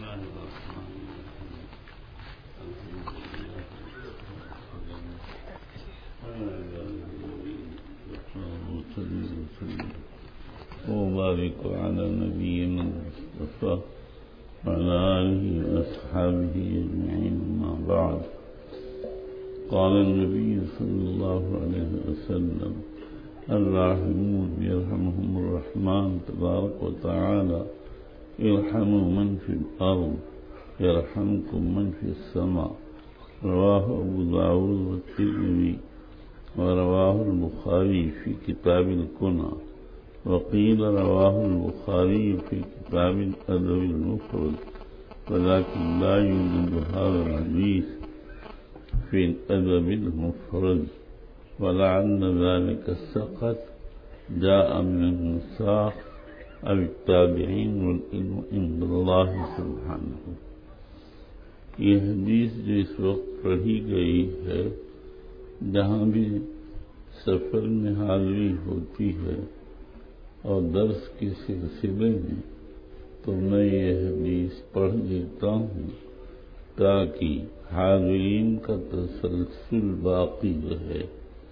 وبارك على نبينا المصطفى وعلى آله وأصحابه أجمعين. ما بعد، قال النبي صلى الله عليه وسلم: الراحمون يرحمهم الرحمن تبارك وتعالى ارحموا من في الأرض يرحمكم من في السماء. رواه أبو داود والترمذي ورواه البخاري في كتاب الكنى، وقيل رواه البخاري في كتاب الأدب المفرد، ولكن لا يوجد هذا الحديث في الأدب المفرد، ولعل ذلك السقط جاء من النساخ أو التابعين، والعلم عند الله سبحانه. یہ حدیث جو اس وقت پڑھی گئی ہے، جہاں بھی سفر میں حاضری ہوتی ہے اور درس کے سلسلے میں، تو میں یہ حدیث پڑھ دیتا ہوں تاکہ حاضرین کا تسلسل باقی رہے۔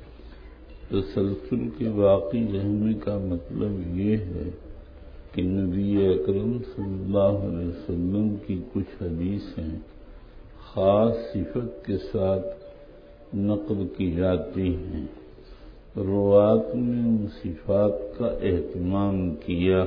تسلسل کے باقی رہنے کا مطلب یہ ہے کہ نبی اکرم صلی اللہ علیہ وسلم کی کچھ حدیثیں خاص صفت کے ساتھ نقل کی جاتی ہیں، روات نے ان صفات کا اہتمام کیا۔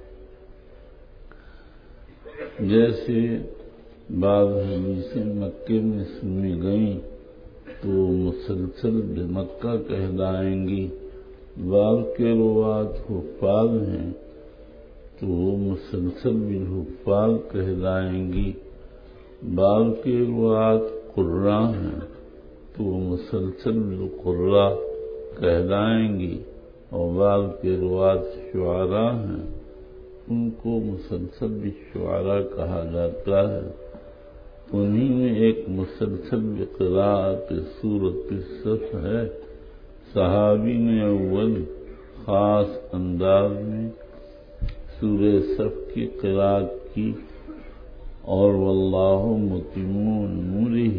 جیسے بعض حدیثیں مکے میں سنی گئیں تو مسلسل بمکہ کہلائیں گی، بعض کے روات حفاظ ہیں تو وہ مسلسل بالحفاظ کہلائیں گی، بعض کے روات قراء ہیں تو وہ مسلسل بالقراء کہلائیں گی، اور بعض کے روات شعراء ہیں ان کو مسلسل بالشعراء کہا جاتا ہے۔ انہی میں ایک مسلسل بقراءت سورۃ الصف ہے۔ صحابی نے اول خاص انداز میں سورہ صف کی قراءت کی، اور واللہ متم نورہ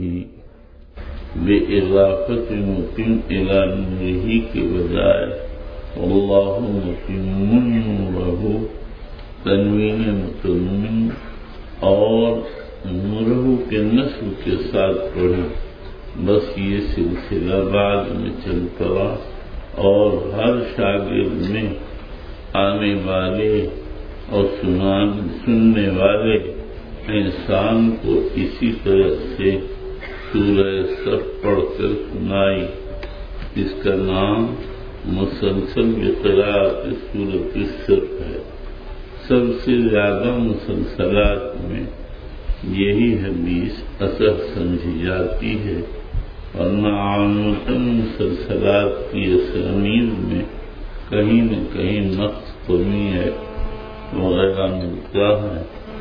بإضافت متم الی نورہ کے بجائے واللہ متم نورہ تنوین متمم اور نورہ کے نصب کے ساتھ پڑھی۔ بس یہ سلسلہ بعد میں چل پڑا، اور ہر شاگرد میں آنے والے اور سننے والے انسان کو اسی طرح سے سورہ صف پڑھ کر سنائی۔ اس کا نام مسلسل بقراءت سورۃ الصف ہے۔ سب سے زیادہ مسلسلات میں یہی حدیث اصح سمجھی جاتی ہے، ورنہ عامةً مسلسلات کی اسانید میں کہیں نہ کہیں نقص کمی ہے وغیرہ ملتا ہے۔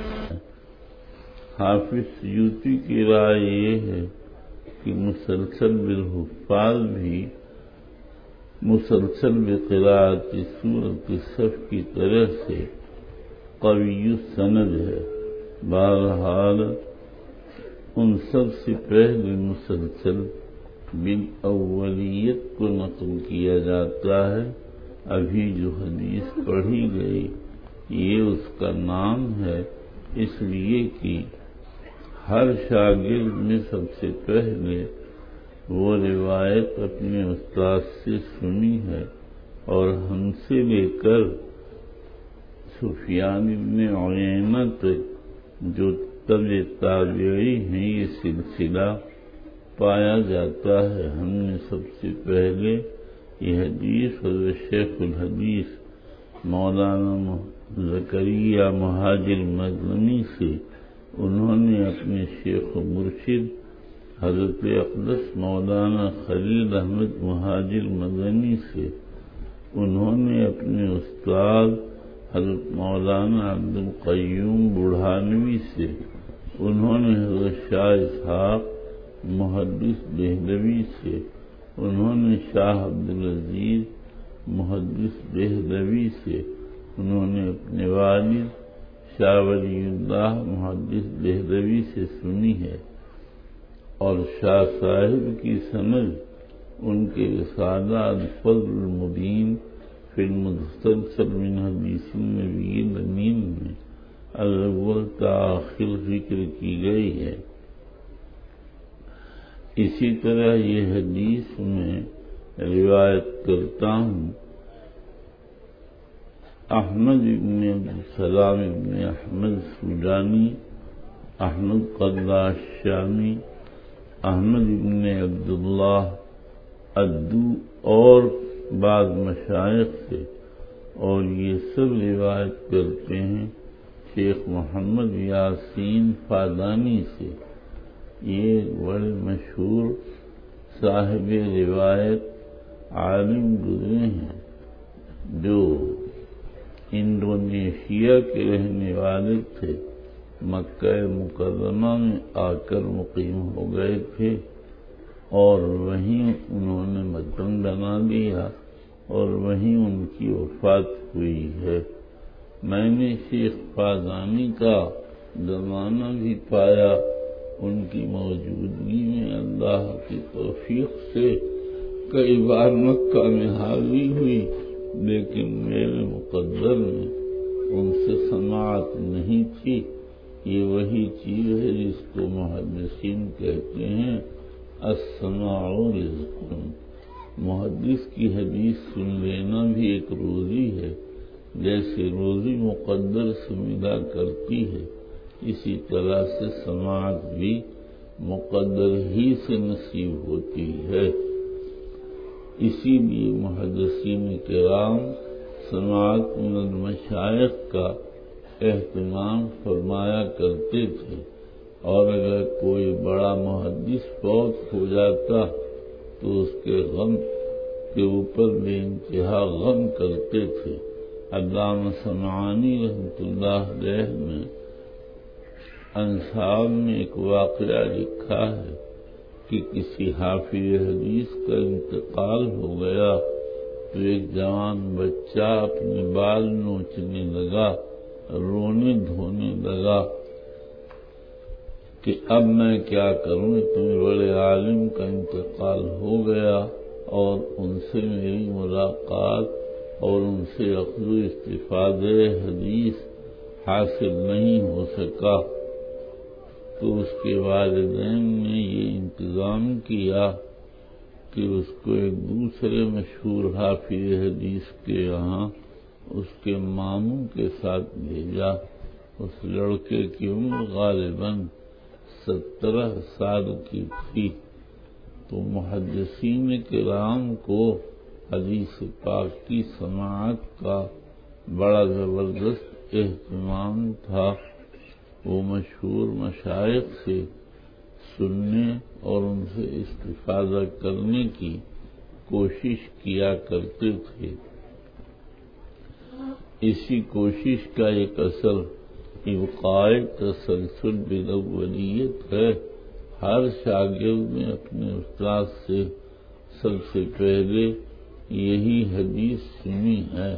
حافظ سیوطی کی رائے یہ ہے کہ مسلسل بالحفاظ بھی مسلسل بقراءت سورۃ الصف کی طرح سے قوی السند ہے۔ بہرحال ان سب سے پہلے مسلسل بالاولیت کو نقل کیا جاتا ہے۔ ابھی جو حدیث پڑھی گئی یہ اس کا نام ہے، اس لیے کہ ہر شاگرد نے سب سے پہلے وہ روایت اپنے استاد سے سنی ہے، اور ہم سے لے کر سفیان بن عیینہ تک جو تبع تابعی ہیں یہ سلسلہ پایا جاتا ہے۔ ہم نے سب سے پہلے یہ حدیث حضرت شیخ الحدیث مولانا زکریا مہاجر مدنی سے، انہوں نے اپنے شیخ و مرشد حضرت اقدس مولانا خلیل احمد مہاجر مدنی سے، انہوں نے اپنے استاد حضرت مولانا عبد القیوم بڑھانوی سے، انہوں نے حضرت شاہ اسحاق محدث دہلوی سے، انہوں نے شاہ عبدالعزیز محدث دہلوی سے، انہوں نے اپنے والد شاہ ولی اللہ محدث دہلوی سے سنی ہے، اور شاہ صاحب کی سمجھ ان کے رسالہ الفضل المبین فی المستنصر من حدیث النبی الامین میں الاول تاخیر ذکر کی گئی ہے۔ اسی طرح یہ حدیث میں روایت کرتا ہوں، احمد ابن عبدالسلام ابن احمد سودانی، احمد قداش شامی، احمد ابن عبداللہ ادو اور بعض مشائخ سے، اور یہ سب روایت کرتے ہیں شیخ محمد یاسین فادانی سے۔ یہ بڑے مشہور صاحب روایت عالم گزرے ہیں جو انڈونیشیا کے رہنے والے تھے، مکہ مکرمہ میں آ کر مقیم ہو گئے تھے اور وہیں انہوں نے متن بنا لیا اور وہیں ان کی وفات ہوئی ہے۔ میں نے شیخ فادانی کا زمانہ بھی پایا، ان کی موجودگی میں اللہ کی توفیق سے کئی بار مکہ میں حاضری ہوئی، لیکن میرے مقدر میں ان سے سماعت نہیں تھی۔ یہ وہی چیز ہے جس کو محدثین کہتے ہیں السماع رزق۔ محدث کی حدیث سن لینا بھی ایک روزی ہے، جیسے روزی مقدر سے ملا کرتی ہے، اسی طرح سے سماعت بھی مقدر ہی سے نصیب ہوتی ہے۔ اسی لیے محدثین کرام سماعت من المشائخ کا اہتمام فرمایا کرتے تھے، اور اگر کوئی بڑا محدث فوت ہو جاتا تو اس کے غم کے اوپر بے انتہا غم کرتے تھے۔ علامہ سمعانی رحمۃ اللہ علیہ نے انصاب میں ایک واقعہ لکھا ہے کہ کسی حافظ حدیث کا انتقال ہو گیا تو ایک جوان بچہ اپنے بال نوچنے لگا، رونے دھونے لگا کہ اب میں کیا کروں، اتنے بڑے عالم کا انتقال ہو گیا اور ان سے میری ملاقات اور ان سے اخذ و استفادہ حدیث حاصل نہیں ہو سکا۔ تو اس کے والدین نے یہ انتظام کیا کہ اس کو ایک دوسرے مشہور حافظ حدیث کے یہاں اس کے ماموں کے ساتھ بھیجا۔ اس لڑکے کی عمر غالباً 17 سال کی تھی۔ تو محدثین کرام کو حدیث پاک کی سماعت کا بڑا زبردست اہتمام تھا۔ وہ مشہور مشائخ سے سننے اور ان سے استفادہ کرنے کی کوشش کیا کرتے تھے۔ اسی کوشش کا ایک اثر ابقاء تسلسل بالاولیت ہے۔ ہر شاگرد نے اپنے استاد سے سب سے پہلے یہی حدیث سنی ہے۔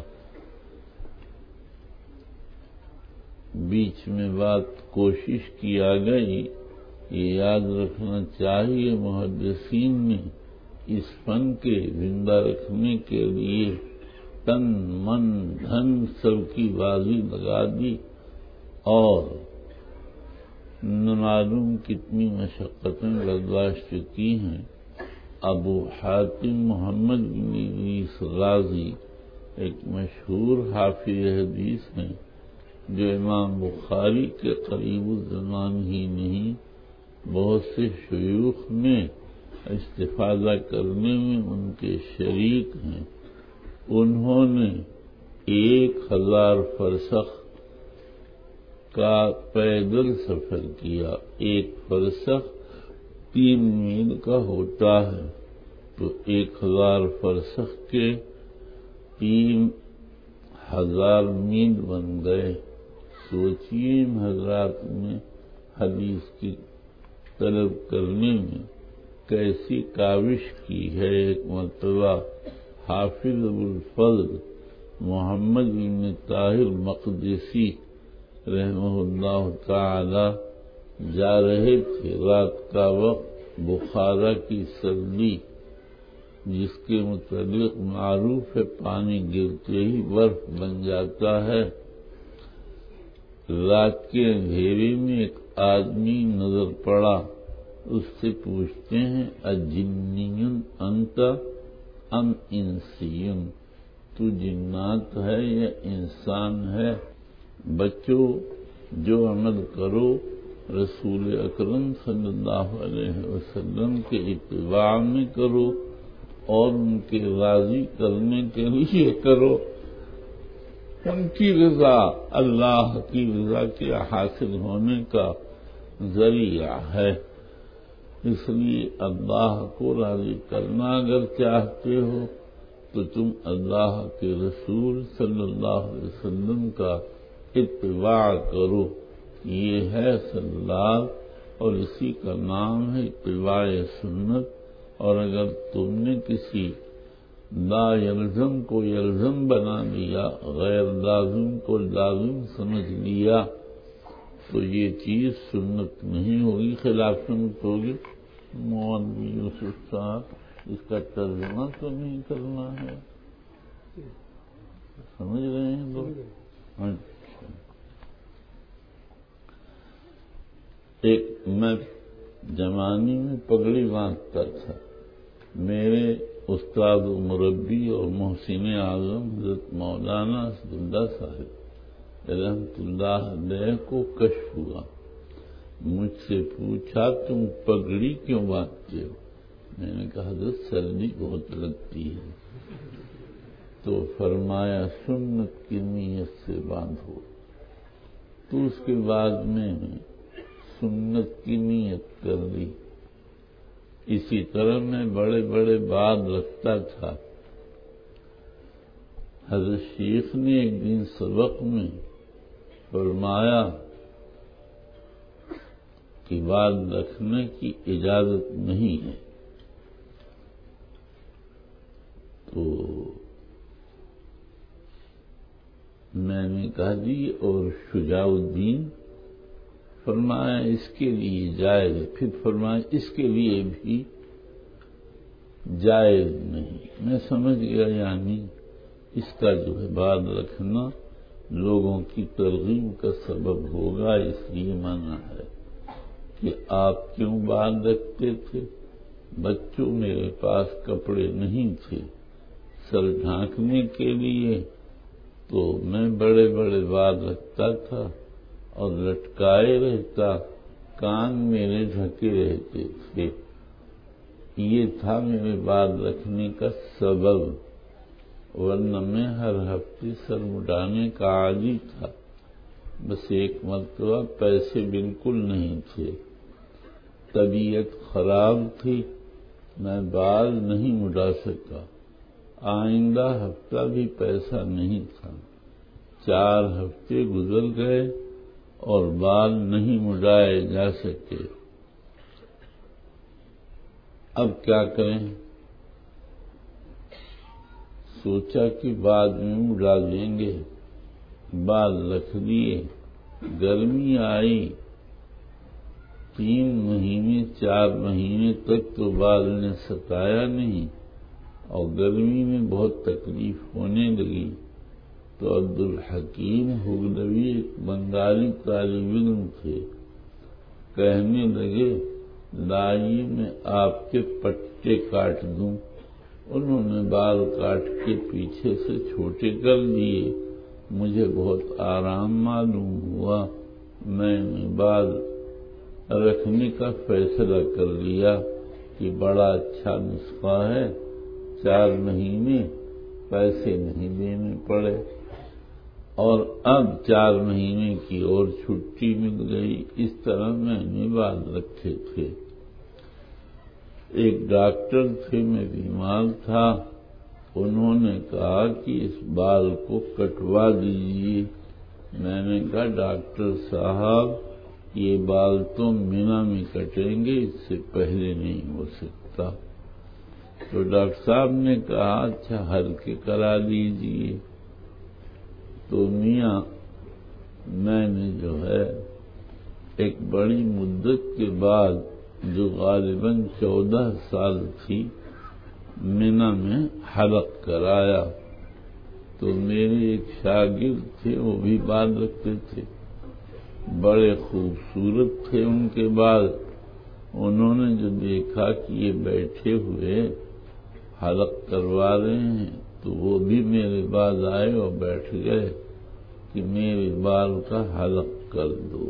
بیچ میں بات کوشش کیا گئی، یہ یاد رکھنا چاہیے محدثین نے اس فن کے زندہ رکھنے کے لیے تن من دھن سب کی بازی لگا دی، اور نہ معلوم کتنی مشقتیں برداشت کی ہیں۔ ابو حاتم محمد بن ادریس غازی ایک مشہور حافظ حدیث ہیں جو امام بخاری کے قریب الزمان ہی نہیں بہت سے شیوخ میں استفادہ کرنے میں ان کے شریک ہیں۔ انہوں نے 1000 فرسخ کا پیدل سفر کیا۔ 1 فرسخ 3 میل کا ہوتا ہے، تو 1000 فرسخ کے 3000 میل بن گئے۔ سوچئے حضرات نے حدیث کی طلب کرنے میں کیسی کاوش کی ہے۔ ایک مرتبہ حافظ ابو الفضل محمد بن طاہر مقدسی رحمہ اللہ تعالی جا رہے تھے رات کا وقت بخارا کی سردی، جس کے متعلق معروف ہے پانی گرتے ہی برف بن جاتا ہے۔ رات کے اندھیرے میں ایک آدمی نظر پڑا، اس سے پوچھتے ہیں اجنی انت ام انسی، تو جنات ہے یا انسان ہے؟ بچوں، جو عمل کرو رسول اکرم صلی اللہ علیہ وسلم کے اتباع میں کرو اور ان کے راضی کرنے کے لیے کرو۔ ان کی رضا اللہ کی رضا کے حاصل ہونے کا ذریعہ ہے، اس لیے اللہ کو راضی کرنا اگر چاہتے ہو تو تم اللہ کے رسول صلی اللہ علیہ وسلم کا اتباع کرو۔ یہ ہے سلات اور اسی کا نام ہے اتباع سنت۔ اور اگر تم نے کسی لا یلزم کو یلزم بنا لیا، غیر لازم کو لازم سمجھ لیا، تو یہ چیز سنت نہیں ہوگی، خلاف سنت ہوگی۔ مولوی یوسف صاحب، اس کا ترجمہ تو نہیں کرنا ہے، سمجھ رہے ہیں لوگ؟ ایک میں جوانی میں پگڑی باندھتا تھا، میرے استاد و مربی اور محسن اعظم حضرت مولانا اسد اللہ صاحب رحمۃ اللہ علیہ کو کشف ہوا، مجھ سے پوچھا تم پگڑی کیوں باندھتے ہو؟ میں نے کہا حضرت سردی بہت لگتی ہے، تو فرمایا سنت کی نیت سے باندھو۔ تو اس کے بعد میں سنت کی نیت کر لی۔ اسی طرح میں بڑے بڑے بال رکھتا تھا۔ حضرت شیخ نے ایک دن سبق میں فرمایا کہ بال رکھنے کی اجازت نہیں ہے، تو میں نے کہا جی اور شجاع الدین؟ فرمایا اس کے لیے جائز، پھر فرمایا اس کے لیے بھی جائز نہیں۔ میں سمجھ گیا یعنی اس کا جو ہے بال رکھنا لوگوں کی ترغیب کا سبب ہوگا، اس لیے منع ہے۔ کہ آپ کیوں بال رکھتے تھے؟ بچوں، میرے پاس کپڑے نہیں تھے سر ڈھانکنے کے لیے، تو میں بڑے بڑے بال رکھتا تھا اور لٹکائے رہتا، کان میرے ڈھکے رہتے تھے۔ یہ تھا میرے بال رکھنے کا سبب، ورنہ میں ہر ہفتے سر مڈانے کا عادی تھا۔ بس ایک مرتبہ پیسے بالکل نہیں تھے، طبیعت خراب تھی، میں بال نہیں مڈا سکا۔ آئندہ ہفتہ بھی پیسہ نہیں تھا، 4 ہفتے گزر گئے اور بال نہیں مڈائے جا سکے۔ اب کیا کریں؟ سوچا کہ بعد میں مڈا دیں گے، بال رکھ دیے۔ گرمی آئی، 3 مہینے 4 مہینے تک تو بال نے ستایا نہیں، اور گرمی میں بہت تکلیف ہونے لگی، تو عبدالحکیم حگلوی ایک بنگالی طالب علم تھے، کہنے لگے لائیے میں آپ کے پٹے کاٹ دوں۔ انہوں نے بال کاٹ کے پیچھے سے چھوٹے کر دیے، مجھے بہت آرام معلوم ہوا۔ میں نے بال رکھنے کا فیصلہ کر لیا کہ بڑا اچھا نسخہ ہے، 4 مہینے پیسے نہیں دینے پڑے، اور اب 4 مہینے کی اور چھٹی مل گئی۔ اس طرح میں نے بال رکھے تھے۔ ایک ڈاکٹر تھے، میں بیمار تھا، انہوں نے کہا کہ اس بال کو کٹوا دیجیے۔ میں نے کہا ڈاکٹر صاحب یہ بال تو مینا میں کٹیں گے، اس سے پہلے نہیں ہو سکتا۔ تو ڈاکٹر صاحب نے کہا اچھا ہلکے کرا لیجیے۔ تو میاں میں نے جو ہے ایک بڑی مدت کے بعد جو غالباً 14 سال تھی مینا میں حلق کرایا، تو میرے ایک شاگرد تھے، وہ بھی بال رکھتے تھے، بڑے خوبصورت تھے ان کے بال۔ انہوں نے جو دیکھا کہ یہ بیٹھے ہوئے حلق کروا رہے ہیں تو وہ بھی میرے بعد آئے اور بیٹھ گئے کہ میرے بال کا حلق کر دو۔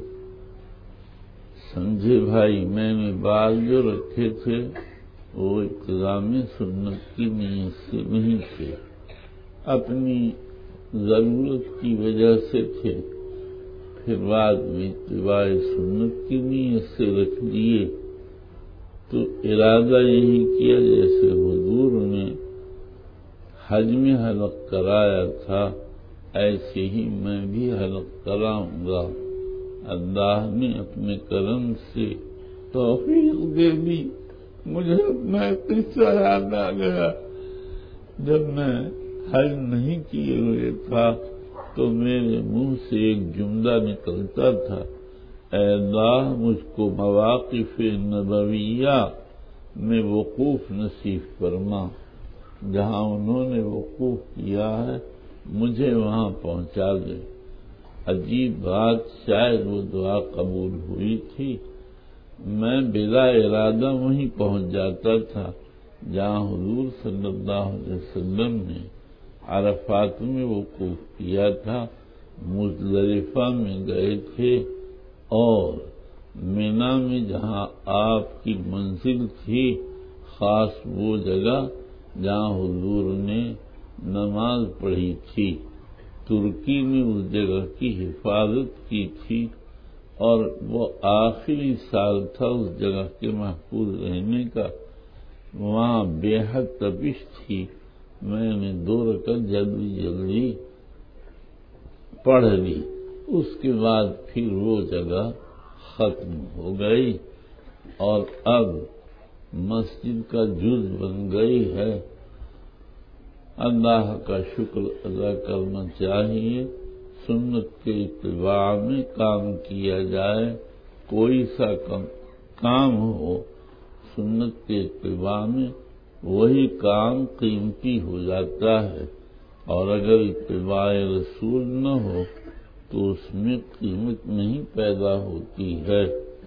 سمجھے بھائی، میں نے بال جو رکھے تھے وہ اقتدام سنت کی نیت سے نہیں تھے، اپنی ضرورت کی وجہ سے تھے، پھر بعد میں اتباع سنت کی نیت سے رکھ لیے تو ارادہ یہی کیا جیسے حضور نے حج میں حلق کرایا تھا ایسے ہی میں بھی حلق کراؤں گا۔ اللہ نے اپنے کرم سے توفیق دے دی۔ مجھے اپنا قصہ یاد آ گیا، جب میں حج نہیں کیے ہوئے تھا تو میرے منہ سے ایک جملہ نکلتا تھا، اے اللہ مجھ کو مواقف نبویہ میں وقوف نصیب فرما، جہاں انہوں نے وقوف کیا ہے مجھے وہاں پہنچا دے۔ عجیب بات، شاید وہ دعا قبول ہوئی تھی، میں بلا ارادہ وہیں پہنچ جاتا تھا جہاں حضور صلی اللہ علیہ وسلم نے عرفات میں وقوف کیا تھا، مزدلفہ میں گئے تھے اور مینا میں جہاں آپ کی منزل تھی، خاص وہ جگہ جہاں حضور نے نماز پڑھی تھی، ترکی نے اس جگہ کی حفاظت کی تھی اور وہ آخری سال تھا اس جگہ کے محفوظ رہنے کا۔ وہاں بے حد تپش تھی، میں نے 2 رکعت جلدی پڑھ لی، اس کے بعد پھر وہ جگہ ختم ہو گئی اور اب مسجد کا جز بن گئی ہے۔ اللہ کا شکر ادا کرنا چاہیے، سنت کے اتباع میں کام کیا جائے، کوئی سا کام ہو سنت کے اتباع میں وہی کام قیمتی ہو جاتا ہے، اور اگر اتباع رسول نہ ہو تو اس میں قیمت نہیں پیدا ہوتی ہے۔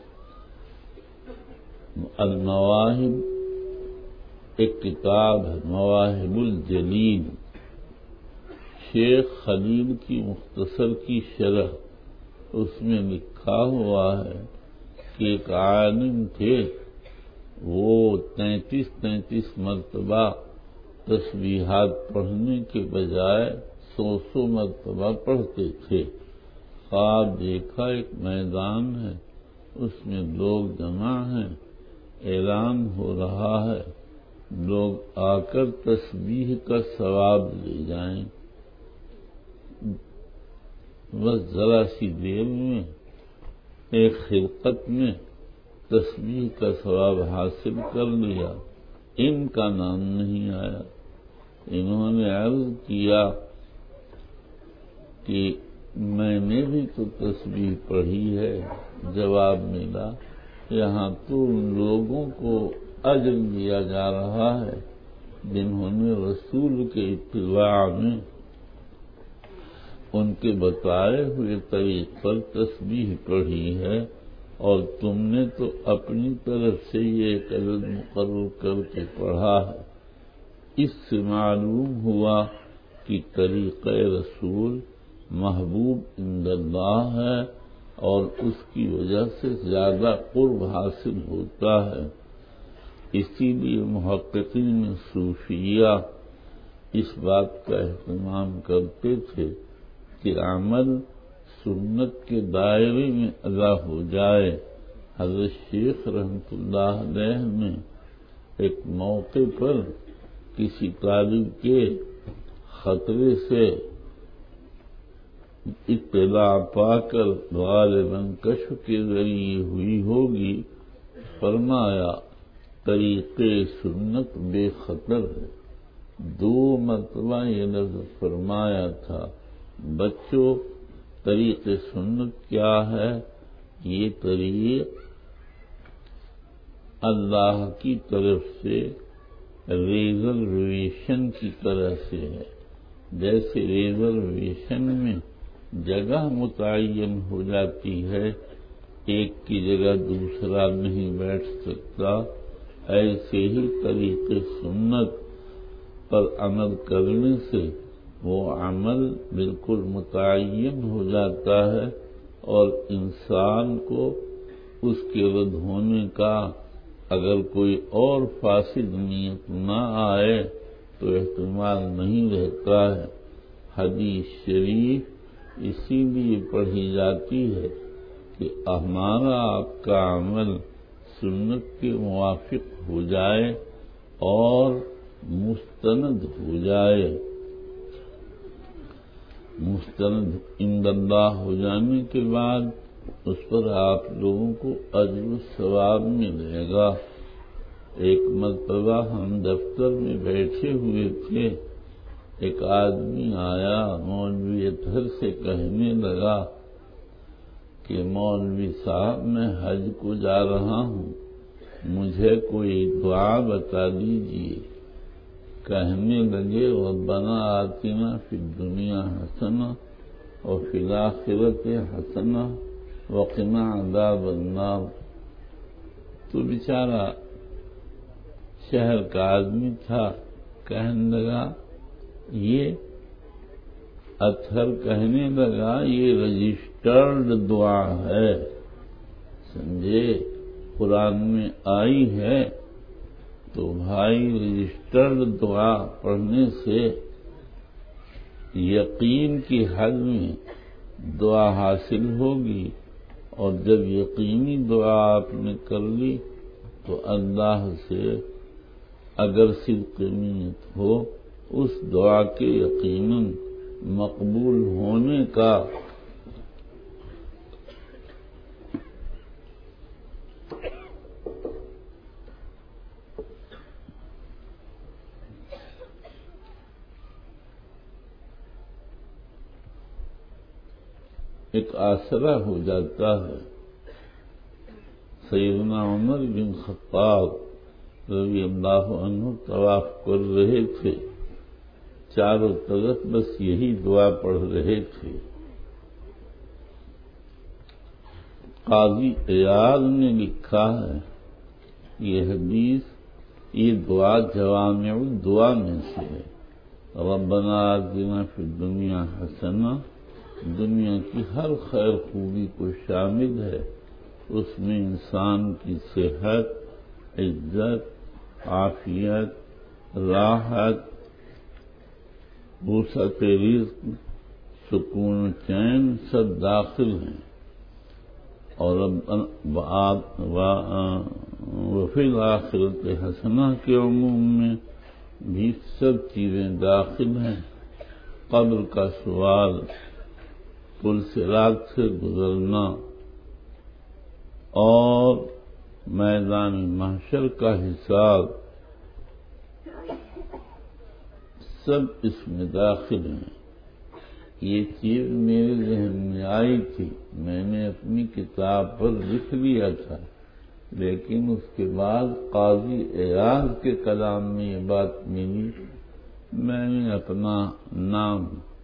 المواہب ایک کتاب ہے، مواہب الجلیل، شیخ خلیل کی مختصر کی شرح، اس میں لکھا ہوا ہے کہ ایک عالم تھے، وہ 33 مرتبہ تسبیحات پڑھنے کے بجائے 100 مرتبہ پڑھتے تھے۔ خواب دیکھا ایک میدان ہے، اس میں لوگ جمع ہیں، اعلان ہو رہا ہے لوگ آ کر تسبیح کا ثواب لے جائیں۔ بس ذرا سی دیر میں ایک خلقت میں تسبیح کا ثواب حاصل کر لیا، ان کا نام نہیں آیا۔ انہوں نے عرض کیا کہ میں نے بھی تو تسبیح پڑھی ہے، جواب ملا یہاں تو ان لوگوں کو اجر دیا جا رہا ہے جنہوں نے رسول کے اتباع میں ان کے بتائے ہوئے طریق پر تسبیح پڑھی ہے، اور تم نے تو اپنی طرف سے یہ ایک عدد مقرر کر کے پڑھا ہے۔ اس سے معلوم ہوا کہ طریقہ رسول محبوب عند اللہ ہے اور اس کی وجہ سے زیادہ قرب حاصل ہوتا ہے۔ اسی لیے محققین صوفیہ اس بات کا اہتمام کرتے تھے کہ عمل سنت کے دائرے میں ادا ہو جائے۔ حضرت شیخ رحمۃ اللہ علیہ نے ایک موقع پر کسی طالب کے خطرے سے اطلاع پا کر غالباً کشف کے ذریعے ہوئی ہوگی، فرمایا طریقے سنت بے خطر ہے۔ 2 مرتبہ یہ لفظ فرمایا تھا۔ بچوں، طریق سنت کیا ہے؟ یہ طریق اللہ کی طرف سے ریزرویشن کی طرح سے ہے. جیسے ریزرویشن میں جگہ متعین ہو جاتی ہے، ایک کی جگہ دوسرا نہیں بیٹھ سکتا، ایسے ہی طریق سنت پر عمل کرنے سے وہ عمل بالکل متعین ہو جاتا ہے اور انسان کو اس کے رد ہونے کا اگر کوئی اور فاسد نیت نہ آئے تو احتمال نہیں رہتا ہے. حدیث شریف اسی لیے پڑھی جاتی ہے کہ ہمارا آپ کا عمل سنت کے موافق ہو جائے اور مستند ہو جائے. مستند عند اللہ ہو جانے کے بعد اس پر آپ لوگوں کو اجر و ثواب ملے گا. ایک مرتبہ ہم دفتر میں بیٹھے ہوئے تھے، ایک آدمی آیا، مولوی اطہر سے کہنے لگا کہ مولوی صاحب میں حج کو جا رہا ہوں، مجھے کوئی دعا بتا دیجیے. کہنے لگے ربنا آتنا فی الدنیا حسنہ وفی الآخرۃ حسنہ وقنا عذاب النار. تو بیچارہ شہر کا آدمی تھا، کہنے لگا یہ اطہر کہنے لگا یہ رجسٹرڈ دعا ہے، سمجھے، قرآن میں آئی ہے. تو بھائی رجسٹرڈ دعا پڑھنے سے یقین کی حد میں دعا حاصل ہوگی، اور جب یقینی دعا آپ نے کر لی تو اللہ سے اگر صدق نیت ہو اس دعا کے یقیناً مقبول ہونے کا ایک آسرا ہو جاتا ہے. سیدنا عمر بن خطاب رضی اللہ عنہ طواف کر رہے تھے، چاروں طرف بس یہی دعا پڑھ رہے تھے. قاضی عیاض نے لکھا ہے یہ حدیث، یہ دعا جوامع الدعا میں سے ہے. ربنا آتنا فی الدنیا حسنہ دنیا کی ہر خیر خوبی کو شامل ہے، اس میں انسان کی صحت، عزت، عافیت، راحت، وسعت رزق، سکون و چین سب داخل ہیں. اور وفی الآخرۃ حسنہ کے عموم میں بھی سب چیزیں داخل ہیں. قبر کا سوال، پل صراط سے گزرنا اور میدان محشر کا حساب سب اس میں داخل ہیں. یہ چیز میرے ذہن میں آئی تھی، میں نے اپنی کتاب پر لکھ لیا تھا، لیکن اس کے بعد قاضی عیاض کے کلام میں یہ بات ملی، میں نے اپنا نام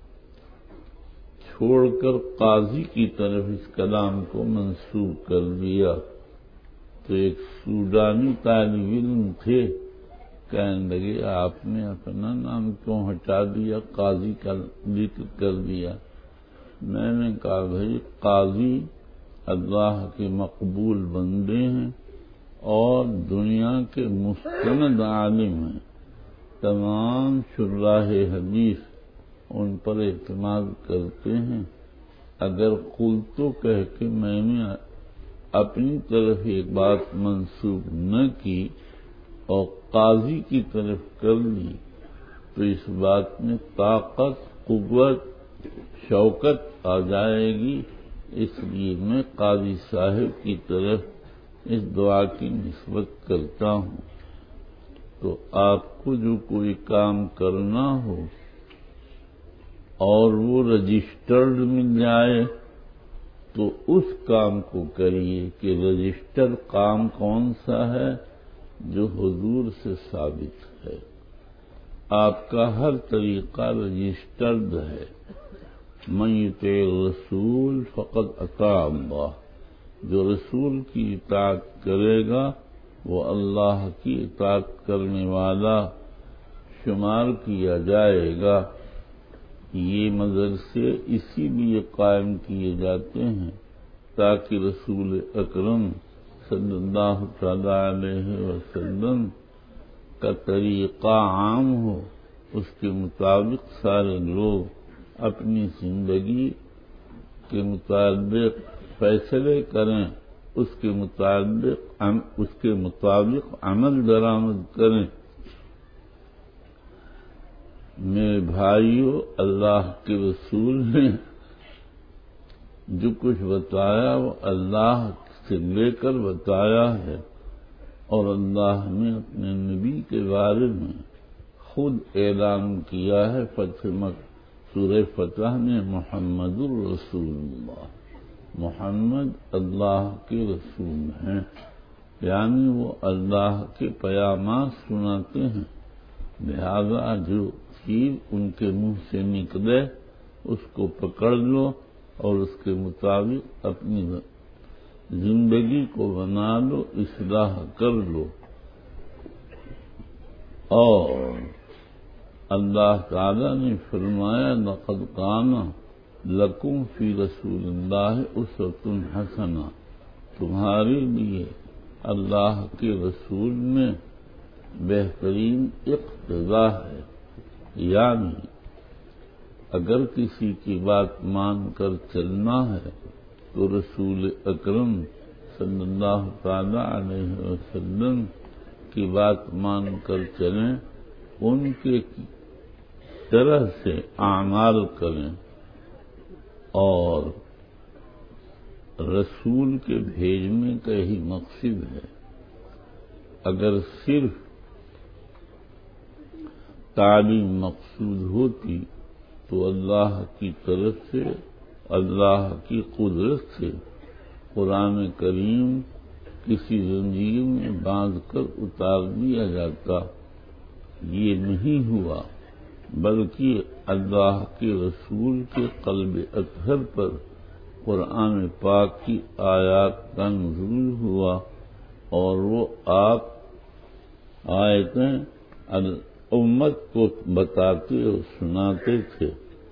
چھوڑ کر قاضی کی طرف اس کلام کو منسوب کر دیا. تو ایک سوڈانی طالب علم تھے، کہنے لگے آپ نے اپنا نام کیوں ہٹا دیا، قاضی کا ذکر کر دیا. میں نے کہا بھائی قاضی اللہ کے مقبول بندے ہیں اور دنیا کے مستند عالم ہیں، تمام شراح حدیث ان پر اعتماد کرتے ہیں. اگر قلتو کہہ کے میں نے اپنی طرف ایک بات منسوب نہ کی اور قاضی کی طرف کر لی تو اس بات میں طاقت، قوت، شوکت آ جائے گی. اس لیے میں قاضی صاحب کی طرف اس دعا کی نسبت کرتا ہوں. تو آپ کو جو کوئی کام کرنا ہو اور وہ رجسٹرڈ مل جائے تو اس کام کو کریے کہ رجسٹرڈ کام کون سا ہے؟ جو حضور سے ثابت ہے. آپ کا ہر طریقہ رجسٹرڈ ہے. من یطع الرسول فقد اطاع اللہ. جو رسول کی اطاعت کرے گا وہ اللہ کی اطاعت کرنے والا شمار کیا جائے گا. یہ مدرسے اسی لیے قائم کیے جاتے ہیں تاکہ رسول اکرم صلی اللہ تعالی علیہ وسلم کا طریقہ عام ہو، اس کے مطابق سارے لوگ اپنی زندگی کے متعلق فیصلے کریں، اس کے مطابق عمل درآمد کریں. میرے بھائیوں، اللہ کے رسول نے جو کچھ بتایا وہ اللہ سے لے کر بتایا ہے، اور اللہ نے اپنے نبی کے بارے میں خود اعلان کیا ہے. سورہ فتح میں محمد الرسول اللہ، محمد اللہ کے رسول ہیں، یعنی وہ اللہ کے پیامات سناتے ہیں. لہذا جو چیز ان کے منہ سے نکلے اس کو پکڑ لو اور اس کے مطابق اپنی زندگی کو بنا لو، اصلاح کر لو. اور اللہ تعالی نے فرمایا لقد کان لکم فی رسول اللہ اسوۃ حسنہ. تمہارے لیے اللہ کے رسول میں بہترین اقتداء ہے. یعنی اگر کسی کی بات مان کر چلنا ہے تو رسول اکرم صلی اللہ تعالی علیہ وسلم کی بات مان کر چلیں، ان کے طرح سے اعمال کریں. اور رسول کے بھیجنے کا یہی مقصد ہے. اگر صرف تعلیم مقصود ہوتی تو اللہ کی طرف سے، اللہ کی قدرت سے قرآن کریم کسی زنجیر میں باندھ کر اتار دیا جاتا. یہ نہیں ہوا، بلکہ اللہ کے رسول کے قلب اطہر پر قرآن پاک کی آیات کا نزول ہوا، اور وہ آپ آیتیں امت کو بتاتے اور سناتے تھے.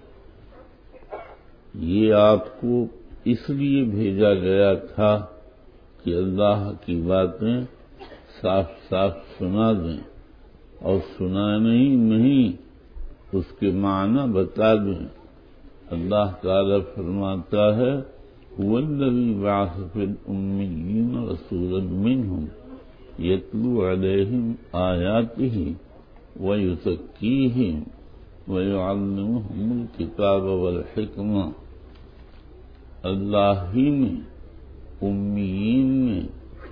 یہ آپ کو اس لیے بھیجا گیا تھا کہ اللہ کی باتیں صاف صاف سنا دیں، اور سنانے ہی نہیں اس کے معنی بتا دیں. اللہ تعالی فرماتا ہے وَالَّذِي بَعَثَ فِي الْأُمِّيِّينَ رَسُولًا مِّنْهُمْ يَتْلُو عَلَيْهِمْ آيَاتِهِ وَيُزَكِّيهِمْ وَيُعَلِّمُهُمُ الْكِتَابَ وَالْحِكْمَةَ. اللہ ہی نے امیین میں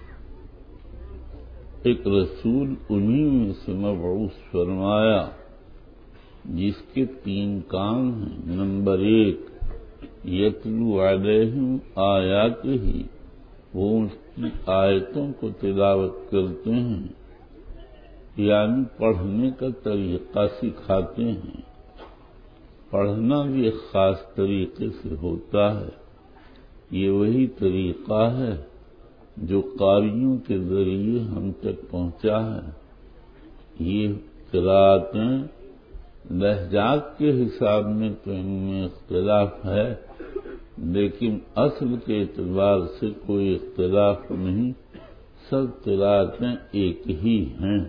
ایک رسول انہی میں سے مبعوث فرمایا جس کے 3 کام ہیں. نمبر 1 یتلو علیہم آیاتہ، وہ اس کی آیتوں کو تلاوت کرتے ہیں، یعنی پڑھنے کا طریقہ سکھاتے ہیں. پڑھنا بھی ایک خاص طریقے سے ہوتا ہے. یہ وہی طریقہ ہے جو قاریوں کے ذریعے ہم تک پہنچا ہے. یہ قرأتیں لہجات کے حساب میں تو ان میں اختلاف ہے، لیکن اصل کے اعتبار سے کوئی اختلاف نہیں. سب قرأتیں ایک ہی ہیں.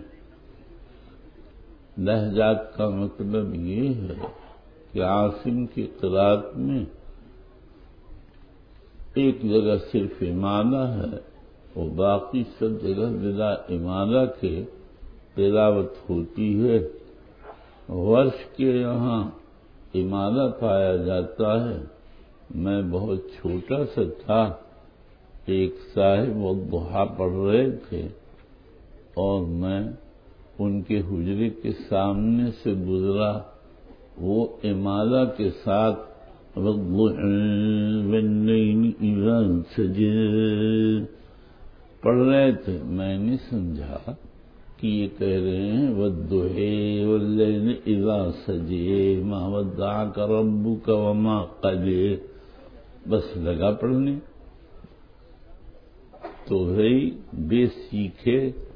لہجات کا مطلب یہ ہے کہ عاصم کی قرأت میں ایک جگہ صرف امالہ ہے اور باقی سب جگہ بلا امالہ کے تلاوت ہوتی ہے. ورش کے یہاں امالہ پایا جاتا ہے. میں بہت چھوٹا سا تھا، ایک صاحب والضحیٰ پڑھ رہے تھے اور میں ان کے حجرے کے سامنے سے گزرا. وہ امالہ کے ساتھ واللیل اذا سجے پڑھ رہے تھے، میں نے سمجھا کہ یہ کہہ رہے ہیں والضحی واللیل اذا سجے ما ودعک ربک وما قلی، بس لگا پڑھنے۔ تو بھائی بے سیکھے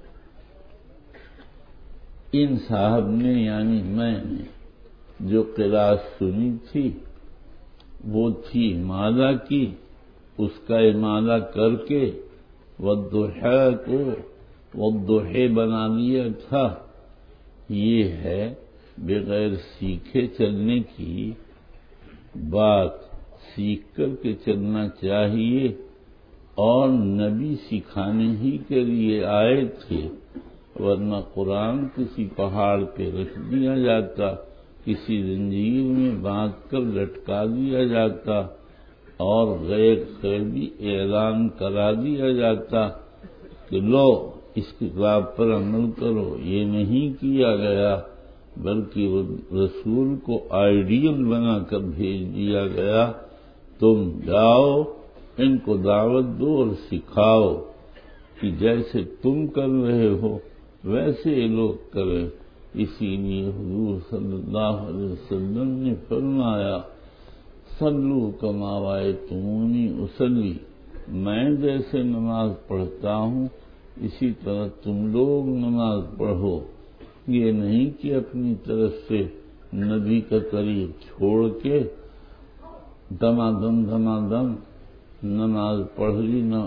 ان صاحب نے یعنی میں نے جو قرأت سنی تھی وہ تھی امالہ کی، اس کا امالہ کر کے والضحی کو والضحی بنا لیا تھا۔ یہ ہے بغیر سیکھے چلنے کی بات، سیکھ کر کے چلنا چاہیے، اور نبی سکھانے ہی کے لیے آئے تھے، ورنہ قرآن کسی پہاڑ پہ رکھ دیا جاتا، کسی زنجیر میں باندھ کر لٹکا دیا جاتا، اور غیر غیبی اعلان کرا دیا جاتا کہ لو اس کتاب پر عمل کرو۔ یہ نہیں کیا گیا، بلکہ رسول کو آئیڈیل بنا کر بھیج دیا گیا، تم جاؤ ان کو دعوت دو اور سکھاؤ کہ جیسے تم کر رہے ہو ویسے یہ لوگ کریں۔ اسی لیے حضور صلی اللہ علیہ وسلم نے فرمایا صلو کما رأیتمونی اصلی، میں جیسے نماز پڑھتا ہوں اسی طرح تم لوگ نماز پڑھو۔ یہ نہیں کہ اپنی طرف سے نبی کا طریق چھوڑ کے دمادم نماز پڑھ لی، نہ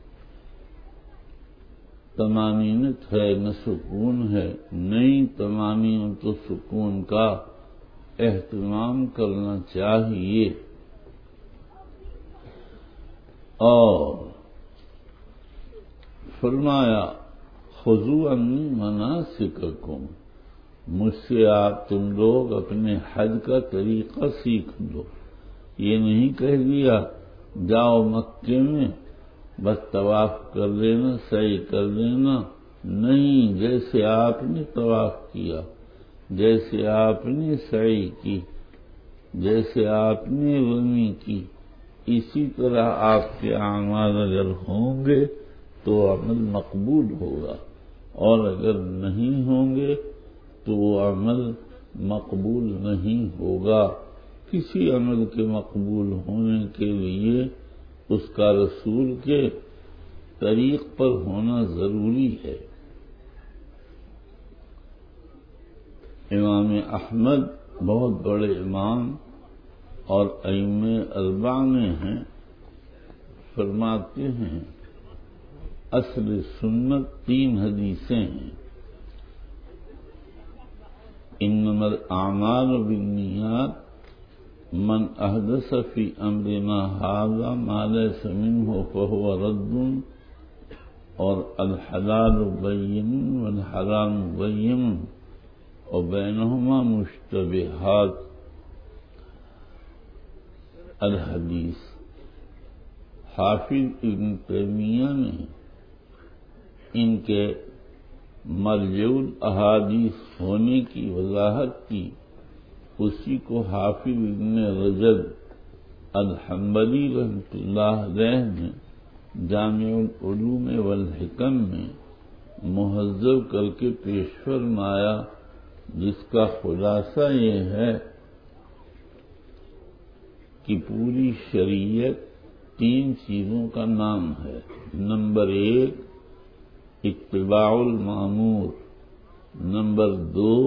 طمانینت ہے نہ سکون ہے۔ نہیں، طمانینت و سکون کا اہتمام کرنا چاہیے۔ اور فرمایا خذوا عنی مناسککم، مجھ سے آپ تم لوگ اپنے حج کا طریقہ سیکھ لو۔ یہ نہیں کہہ دیا جاؤ مکے میں بس طواف کر لینا، سعی کر لینا، نہیں، جیسے آپ نے طواف کیا، جیسے آپ نے سعی کی، جیسے آپ نے رمی کی، اسی طرح آپ کے اعمال اگر ہوں گے تو عمل مقبول ہوگا، اور اگر نہیں ہوں گے تو وہ عمل مقبول نہیں ہوگا۔ کسی عمل کے مقبول ہونے کے لیے اس کا رسول کے طریق پر ہونا ضروری ہے۔ امام احمد بہت بڑے امام اور ائمہ اربعہ میں ہیں، فرماتے ہیں اصل سنت 3 حدیثیں ہیں، انما الاعمال بالنیات، من احدث فی امرنا ھذا ما لیس منہ فہو رد، اور الحلال بین والحرام بین وبینہما مشتبہات الحدیث۔ حافظ ابن تیمیہ نے ان کے مرجع الاحادیث ہونے کی وضاحت کی، اسی کو حافظ ابن رجب الحنبلی رحمۃ اللہ علیہ نے جامع العلوم والحکم میں مہذب کر کے پیش فرمایا، جس کا خلاصہ یہ ہے کہ پوری شریعت 3 چیزوں کا نام ہے۔ نمبر 1 اتباع المامور، نمبر 2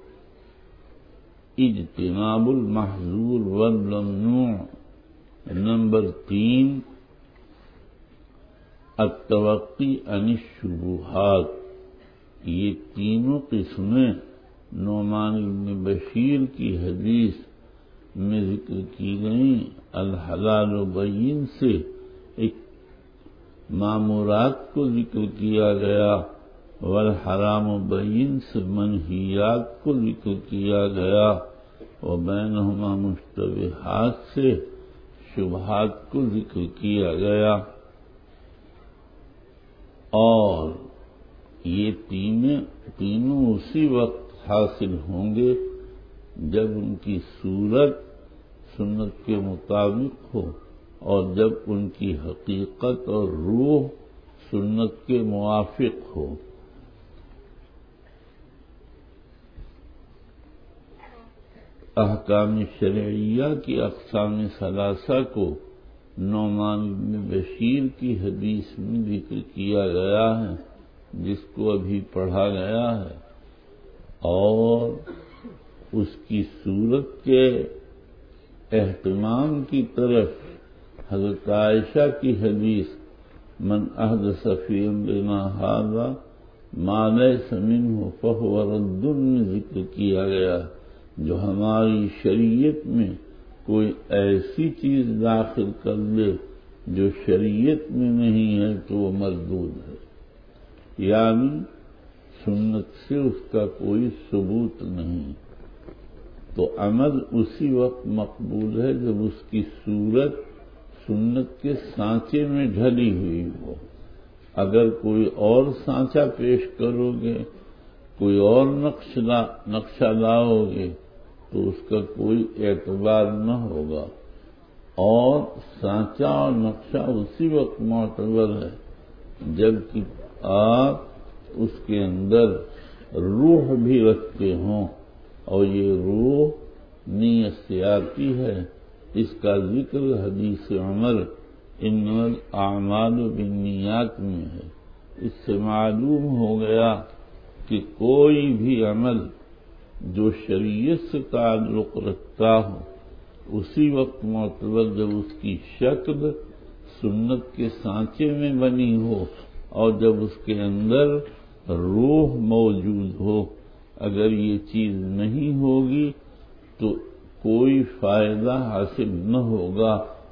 اجتناب المحظور والممنوع، نمبر 3 التوقی عن الشبہات۔ یہ تینوں قسمیں نعمان بن بشیر کی حدیث میں ذکر کی گئیں۔ الحلال بین سے مامورات کو ذکر کیا گیا، والحرام بین سے منہیات کو ذکر کیا گیا، وبینہما مشتبہات سے شبہات کو ذکر کیا گیا۔ اور یہ تینوں اسی وقت حاصل ہوں گے جب ان کی صورت سنت کے مطابق ہو اور جب ان کی حقیقت اور روح سنت کے موافق ہو۔ احکام شرعیہ کی اقسام ثلاثہ کو نعمان بن بشیر کی حدیث میں ذکر کیا گیا ہے، جس کو ابھی پڑھا گیا ہے، اور اس کی صورت کے اہتمام کی طرف حضرت عائشہ کی حدیث من احدث فی امرنا ھذا ما لیس منہ فہو رد میں ذکر کیا گیا، جو ہماری شریعت میں کوئی ایسی چیز داخل کر لے جو شریعت میں نہیں ہے تو وہ مردود ہے، یعنی سنت سے اس کا کوئی ثبوت نہیں۔ تو عمل اسی وقت مقبول ہے جب اس کی صورت سنت کے سانچے میں ڈھلی ہوئی ہو۔ اگر کوئی اور سانچہ پیش کرو گے، کوئی اور نقشہ لاؤ گے تو اس کا کوئی اعتبار نہ ہوگا، اور سانچہ اور نقشہ اسی وقت معتبر ہے جبکہ آپ اس کے اندر روح بھی رکھتے ہوں، اور یہ روح نیت سے آتی ہے۔ اس کا ذکر حدیث عمر انما الاعمال بالنیات میں ہے۔ اس سے معلوم ہو گیا کہ کوئی بھی عمل جو شریعت سے تعلق رکھتا ہو اسی وقت معتبر جب اس کی شکل سنت کے سانچے میں بنی ہو اور جب اس کے اندر روح موجود ہو۔ اگر یہ چیز نہیں ہوگی تو کوئی فائدہ حاصل نہ ہوگا۔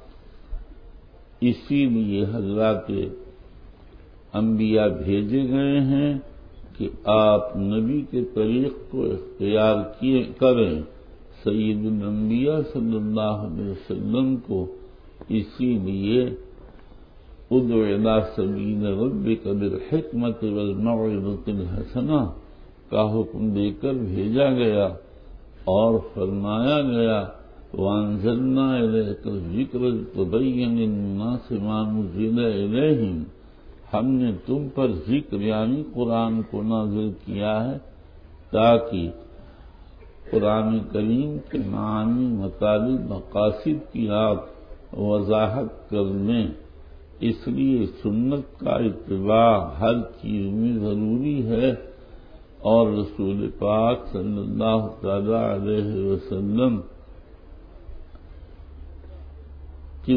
اسی لیے حضرات انبیاء بھیجے گئے ہیں کہ آپ نبی کے طریق کو اختیار کریں۔ سید الانبیاء صلی اللہ علیہ وسلم کو اسی لیے ادع الی سبیل ربک بالحکمۃ والموعظۃ الحسنہ کا حکم دے کر بھیجا گیا، اور فرمایا گیا وَأَنزَلْنَا إِلَيْكَ الذِّكْرَ لِتُبَيِّنَ لِلنَّاسِ مَا نُزِّلَ إِلَيْهِمْ، ہم نے تم پر ذکر یعنی قرآن کو نازل کیا ہے تاکہ قرآن کریم کے معانی، مطالب، مقاصد کی آپ وضاحت کر لیں۔ اس لیے سنت کا اتباع ہر چیز میں ضروری ہے، اور رسول پاک صلی اللہ تعالی علیہ وسلم کی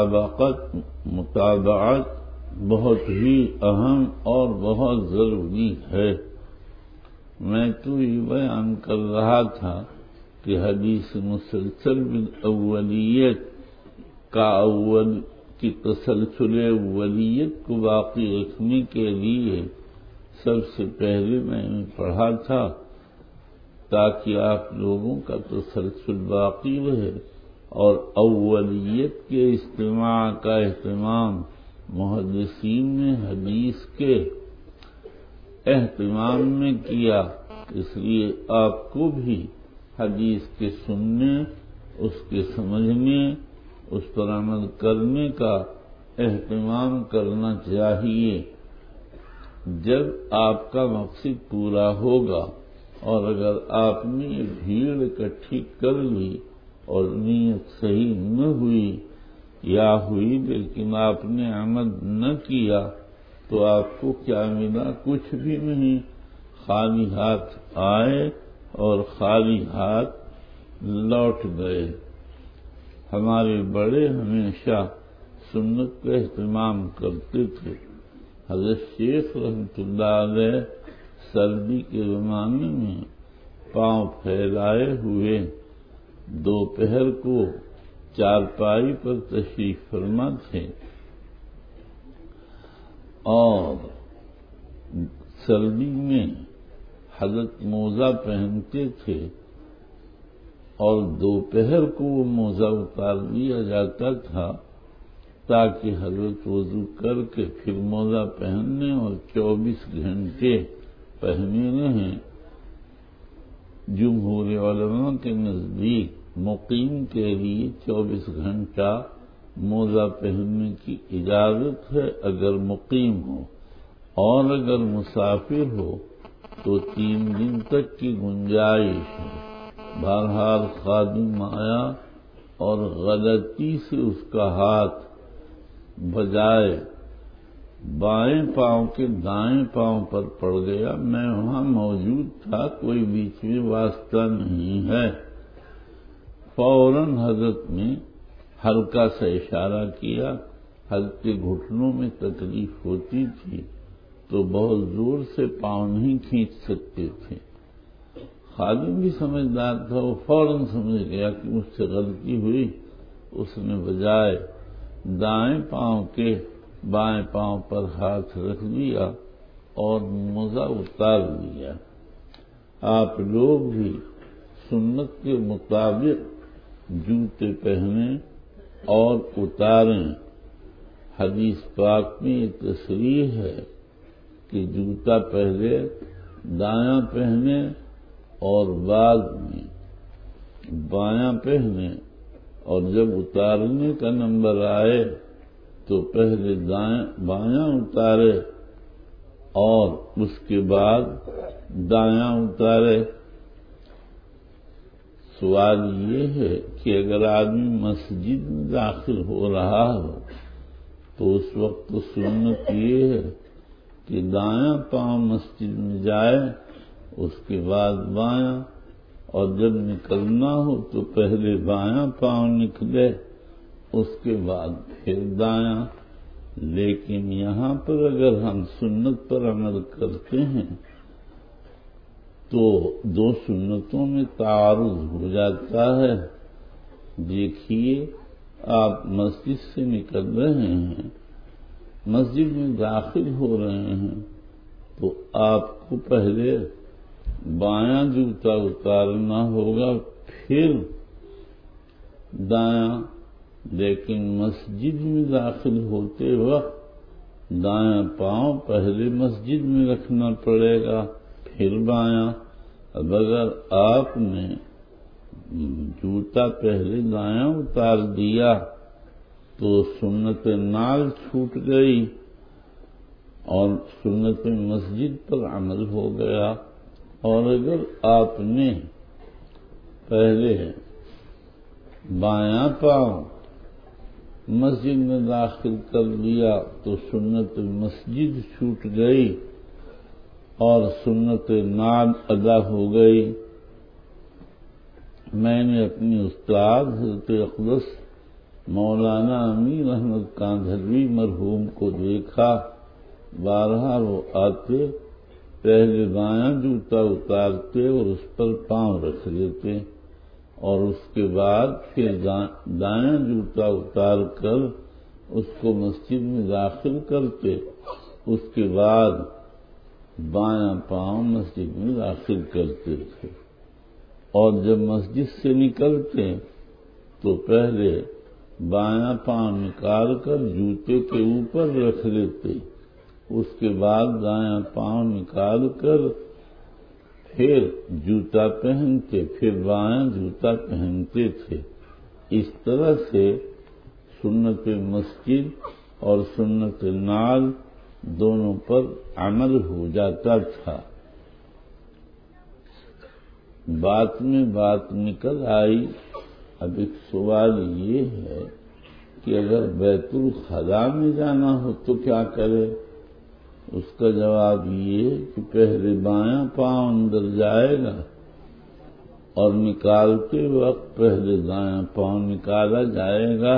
مطابعت بہت ہی اہم اور بہت ضروری ہے۔ میں تو یہ بیان کر رہا تھا کہ حدیث مسلسل بالاولیت کا اول کی تسلسل اولیت کو باقی رکھنے کے لیے سب سے پہلے میں نے پڑھا تھا تاکہ آپ لوگوں کا تسلسل باقی رہے، اور اولیت کے اجتماع کا اہتمام محدثین نے حدیث کے اہتمام میں کیا، اس لیے آپ کو بھی حدیث کے سننے، اس کے سمجھنے، اس پر عمل کرنے کا اہتمام کرنا چاہیے۔ جب آپ کا مقصد پورا ہوگا، اور اگر آپ نے یہ بھیڑ اکٹھی کر لی اور نیت صحیح نہ ہوئی یا ہوئی لیکن آپ نے عمل نہ کیا، تو آپ کو کیا ملا؟ کچھ بھی نہیں، خالی ہاتھ آئے اور خالی ہاتھ لوٹ گئے۔ ہمارے بڑے ہمیشہ سنت کا اہتمام کرتے تھے۔ حضرت شیخ رحمۃ اللہ علیہ سردی کے زمانے میں پاؤں پھیلائے ہوئے دوپہر کو چارپائی پر تشریف فرما تھے، اور سردی میں حضرت موزہ پہنتے تھے، اور دوپہر کو وہ موزہ اتار دیا جاتا تھا تاکہ حضرت وضو کر کے پھر موزہ پہننے اور 24 گھنٹے پہنے رہیں۔ جمہور علماء کے نزدیک مقیم کے لیے 24 گھنٹہ موزہ پہننے کی اجازت ہے اگر مقیم ہو، اور اگر مسافر ہو تو 3 دن تک کی گنجائش ہے۔ بہرحال خادم آیا اور غلطی سے اس کا ہاتھ بجائے بائیں پاؤں کے دائیں پاؤں پر پڑ گیا، میں وہاں موجود تھا، کوئی بیچ میں واسطہ نہیں ہے۔ فوراً حضرت نے ہلکا سا اشارہ کیا، حضرت کے گھٹنوں میں تکلیف ہوتی تھی تو بہت زور سے پاؤں نہیں کھینچ سکتے تھے۔ خادم بھی سمجھدار تھا، وہ فوراً سمجھ گیا کہ مجھ سے غلطی ہوئی، اس نے بجائے دائیں پاؤں کے بائیں پاؤں پر ہاتھ رکھ دیا اور موزہ اتار دیا۔ آپ لوگ بھی سنت کے مطابق جوتے پہنیں اور اتاریں۔ حدیث پاک میں یہ تصریح ہے کہ جوتا پہلے دایاں پہنے اور بعد میں بایاں پہنے، اور جب اتارنے کا نمبر آئے تو پہلے بایاں اتارے اور اس کے بعد دایاں اتارے۔ سوال یہ ہے کہ اگر آدمی مسجد میں داخل ہو رہا ہو تو اس وقت سنت یہ ہے کہ دایاں پاؤں مسجد میں جائے، اس کے بعد بایاں، اور جب نکلنا ہو تو پہلے بایاں پاؤں نکلے، اس کے بعد پھر دایاں۔ لیکن یہاں پر اگر ہم سنت پر عمل کرتے ہیں تو 2 سنتوں میں تعارض ہو جاتا ہے۔ دیکھیے، آپ مسجد سے نکل رہے ہیں، مسجد میں داخل ہو رہے ہیں تو آپ کو پہلے بایاں جوتا اتارنا ہوگا، پھر دایاں، لیکن مسجد میں داخل ہوتے وقت دایاں پاؤں پہلے مسجد میں رکھنا پڑے گا، پھر بایاں۔ اب اگر آپ نے جوتا پہلے دایاں اتار دیا تو سنت نال چھوٹ گئی اور سنت مسجد پر عمل ہو گیا۔ اور اگر آپ نے پہلے بایاں پاؤں مسجد میں داخل کر دیا تو سنت مسجد چھوٹ گئی اور سنت نام ادا ہو گئی۔ میں نے اپنی استاد حضرت اقدس مولانا امیر احمد کاندھلوی مرحوم کو دیکھا، بارہا وہ آتے، پہلے دایاں جوتا اتارتے اور اس پر پاؤں رکھ دیتے، اور اس کے بعد پھر دایاں جوتا اتار کر اس کو مسجد میں داخل کرتے، اس کے بعد بایاں پاؤں مسجد میں داخل کرتے تھے، اور جب مسجد سے نکلتے تو پہلے بایاں پاؤں نکال کر جوتے کے اوپر رکھ لیتے، اس کے بعد دایاں پاؤں نکال کر پھر جوتا پہنتے، پھر بایاں جوتا پہنتے تھے۔ اس طرح سے سنت مسجد اور سنت نال دونوں پر عمل ہو جاتا تھا۔ بات میں بات نکل آئی، اب ایک سوال یہ ہے کہ اگر بیت الخلاء میں جانا ہو تو کیا کرے؟ اس کا جواب یہ کہ پہلے بایاں پاؤں اندر جائے گا اور نکالتے وقت پہلے دایاں پاؤں نکالا جائے گا،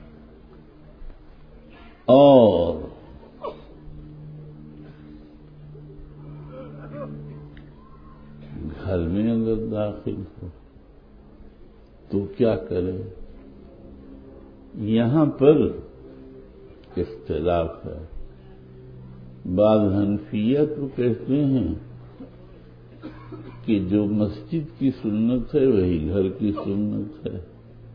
اور گھر میں اگر داخل ہو تو کیا کرے؟ یہاں پر اختلاف ہے۔ بعض حنفیہ تو کہتے ہیں کہ جو مسجد کی سنت ہے وہی گھر کی سنت ہے،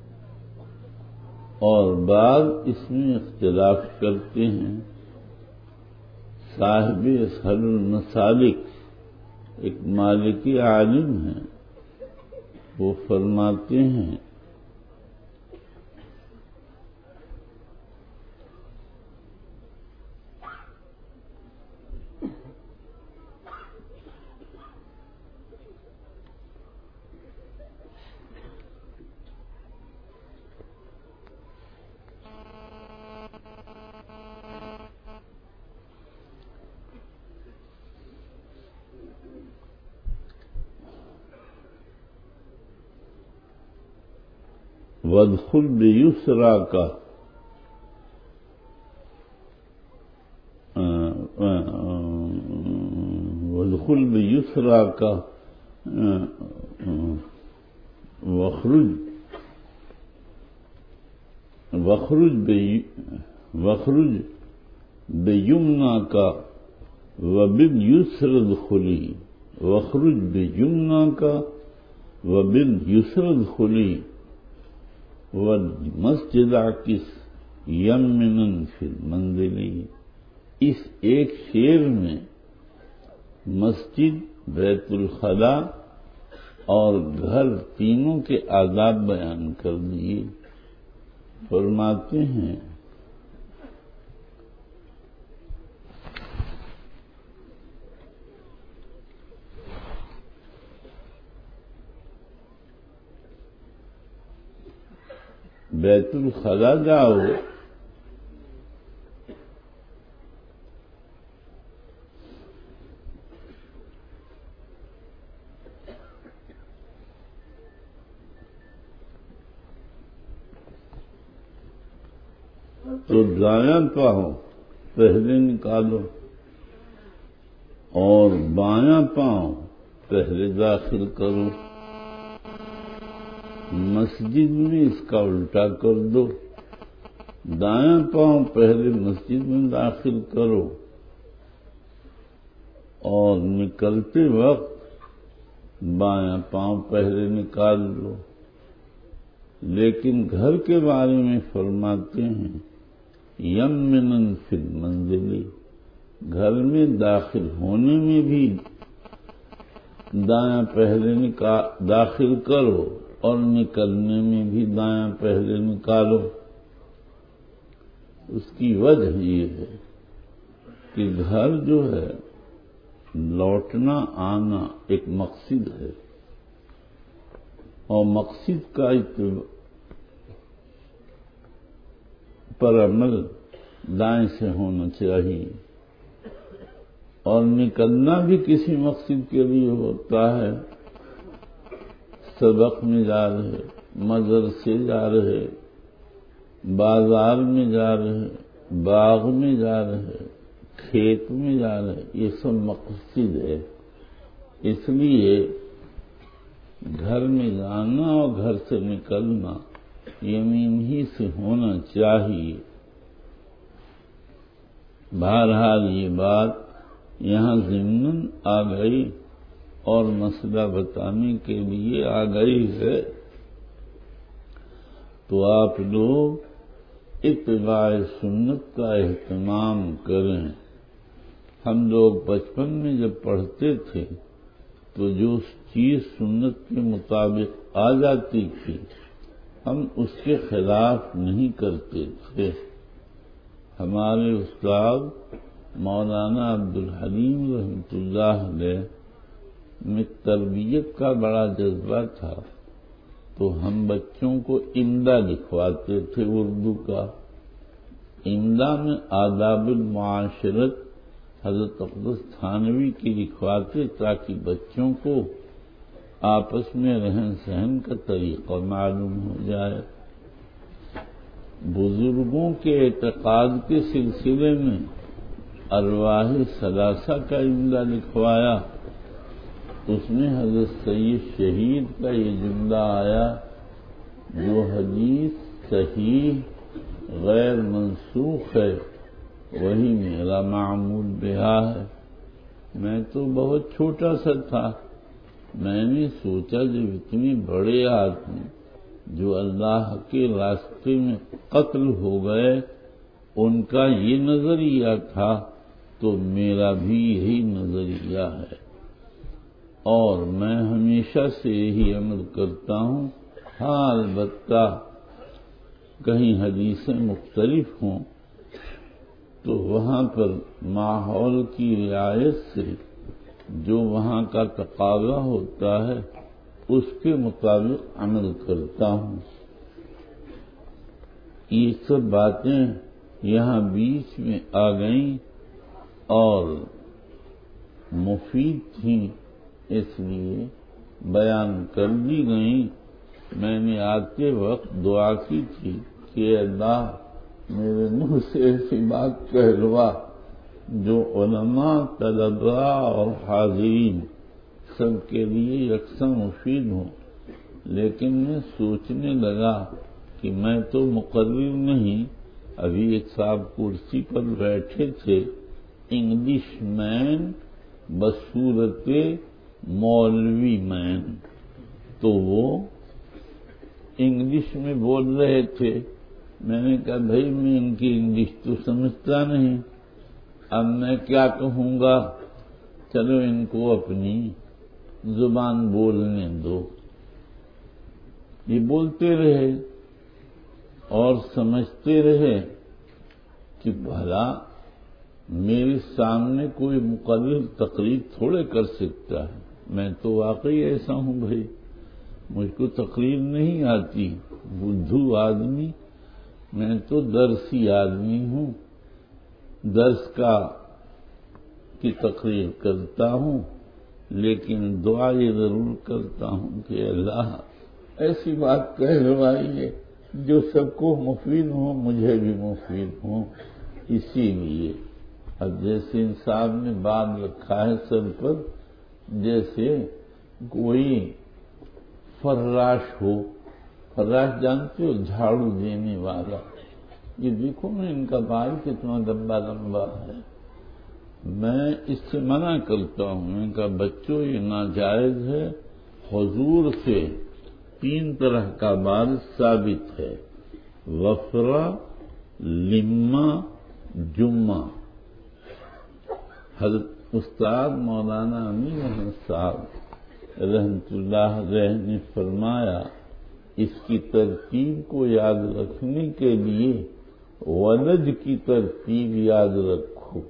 اور بعض اس میں اختلاف کرتے ہیں۔ صاحب سہل المسالک ایک مالکی عالم ہیں، وہ فرماتے ہیں وادخل بیسرا کا وادخل بیسرا کا وخرج بیمنا کا وبالیسر ادخلی وخرج بیمنا کا وبالیسر ادخلی والمسجد عکس یمنا فی المنزل. اس ایک شعر میں مسجد، بیت الخلا اور گھر تینوں کے آداب بیان کر دیے. فرماتے ہیں بیت الخلا جاؤ تو دایاں پاؤں پہلے نکالو اور بایاں پاؤں پہلے داخل کرو. مسجد میں اس کا الٹا کر دو، دایاں پاؤں پہلے مسجد میں داخل کرو اور نکلتے وقت بایاں پاؤں پہلے نکال لو. لیکن گھر کے بارے میں فرماتے ہیں یمنا فی المنزل، گھر میں داخل ہونے میں بھی دایاں پہلے داخل کرو اور نکلنے میں بھی دایاں پہلے نکالو. اس کی وجہ یہ ہے کہ گھر جو ہے لوٹنا آنا ایک مقصد ہے، اور مقصد کا پر عمل دائیں سے ہونا چاہیے، اور نکلنا بھی کسی مقصد کے لیے ہوتا ہے. سبق میں جا رہے، مدرسے جا رہے، بازار میں جا رہے، باغ میں جا رہے، کھیت میں جا رہے، یہ سب مقصد ہے. اس لیے گھر میں جانا اور گھر سے نکلنا یمین ہی سے ہونا چاہیے. بہرحال یہ بات یہاں ضمن آ گئی اور مسئلہ بتانے کے لیے آ گئی ہے، تو آپ لوگ اتباع سنت کا اہتمام کریں. ہم لوگ بچپن میں جب پڑھتے تھے تو جو چیز سنت کے مطابق آ جاتی تھی ہم اس کے خلاف نہیں کرتے تھے. ہمارے استاد مولانا عبدالحلیم رحمۃ اللہ علیہ میں تربیت کا بڑا جذبہ تھا، تو ہم بچوں کو املا لکھواتے تھے اردو کا. املا میں آداب المعاشرت حضرت اقدس تھانوی کی لکھواتے تاکہ بچوں کو آپس میں رہن سہن کا طریقہ معلوم ہو جائے. بزرگوں کے اعتقاد کے سلسلے میں ارواح ثلاثہ کا املا لکھوایا. اس میں حضرت سید شہید کا یہ جملہ آیا، جو حدیث صحیح غیر منسوخ ہے وہی میرا معمول بہا ہے. میں تو بہت چھوٹا سا تھا، میں نے سوچا جب اتنے بڑے آدمی جو اللہ کے راستے میں قتل ہو گئے ان کا یہ نظریہ تھا تو میرا بھی یہی نظریہ ہے. اور میں ہمیشہ سے یہی عمل کرتا ہوں. ہاں البتہ کہیں حدیثیں مختلف ہوں تو وہاں پر ماحول کی رعایت سے جو وہاں کا تقاضا ہوتا ہے اس کے مطابق عمل کرتا ہوں. یہ سب باتیں یہاں بیچ میں آ گئیں اور مفید تھیں، اس لیے بیان کر دی گئیں. میں نے آتے وقت دعا کی تھی کہ اللہ میرے منہ سے ایسی بات کہلوا جو علماء، طلباء اور حاضرین سب کے لیے یکساں مفید ہوں. لیکن میں سوچنے لگا کہ میں تو مقرر نہیں. ابھی ایک صاحب کرسی پر بیٹھے تھے، انگلش مین بصورت مولوی مین، تو وہ انگلش میں بول رہے تھے. میں نے کہا بھائی میں ان کی انگلش تو سمجھتا نہیں، اب میں کیا کہوں گا، چلو ان کو اپنی زبان بولنے دو. یہ بولتے رہے اور سمجھتے رہے کہ بھلا میرے سامنے کوئی مقرر تقریر تھوڑے کر سکتا ہے. میں تو واقعی ایسا ہوں بھائی، مجھ کو تقریر نہیں آتی، بدھو آدمی. میں تو درسی آدمی ہوں، درس کی تقریر کرتا ہوں، لیکن دعا یہ ضرور کرتا ہوں کہ اللہ ایسی بات کہلوائیے جو سب کو مفید ہو، مجھے بھی مفید ہوں. اسی لیے اب جیسے ان صاحب نے بال رکھا ہے سر پر، جیسے کوئی فراش ہو. فراش جانتے ہو، جھاڑو دینے والا. یہ دیکھو میں ان کا بال کتنا لمبا لمبا ہے. میں اس سے منع کرتا ہوں. ان کا بچوں یہ ناجائز ہے. حضور سے 3 طرح کا بال ثابت ہے: وفرہ، لما، جمہ. حضرت استاد مولانا امین احمد صاحب رحمۃ اللہ علیہ نے فرمایا اس کی ترتیب کو یاد رکھنے کے لیے ولد کی ترتیب یاد رکھو.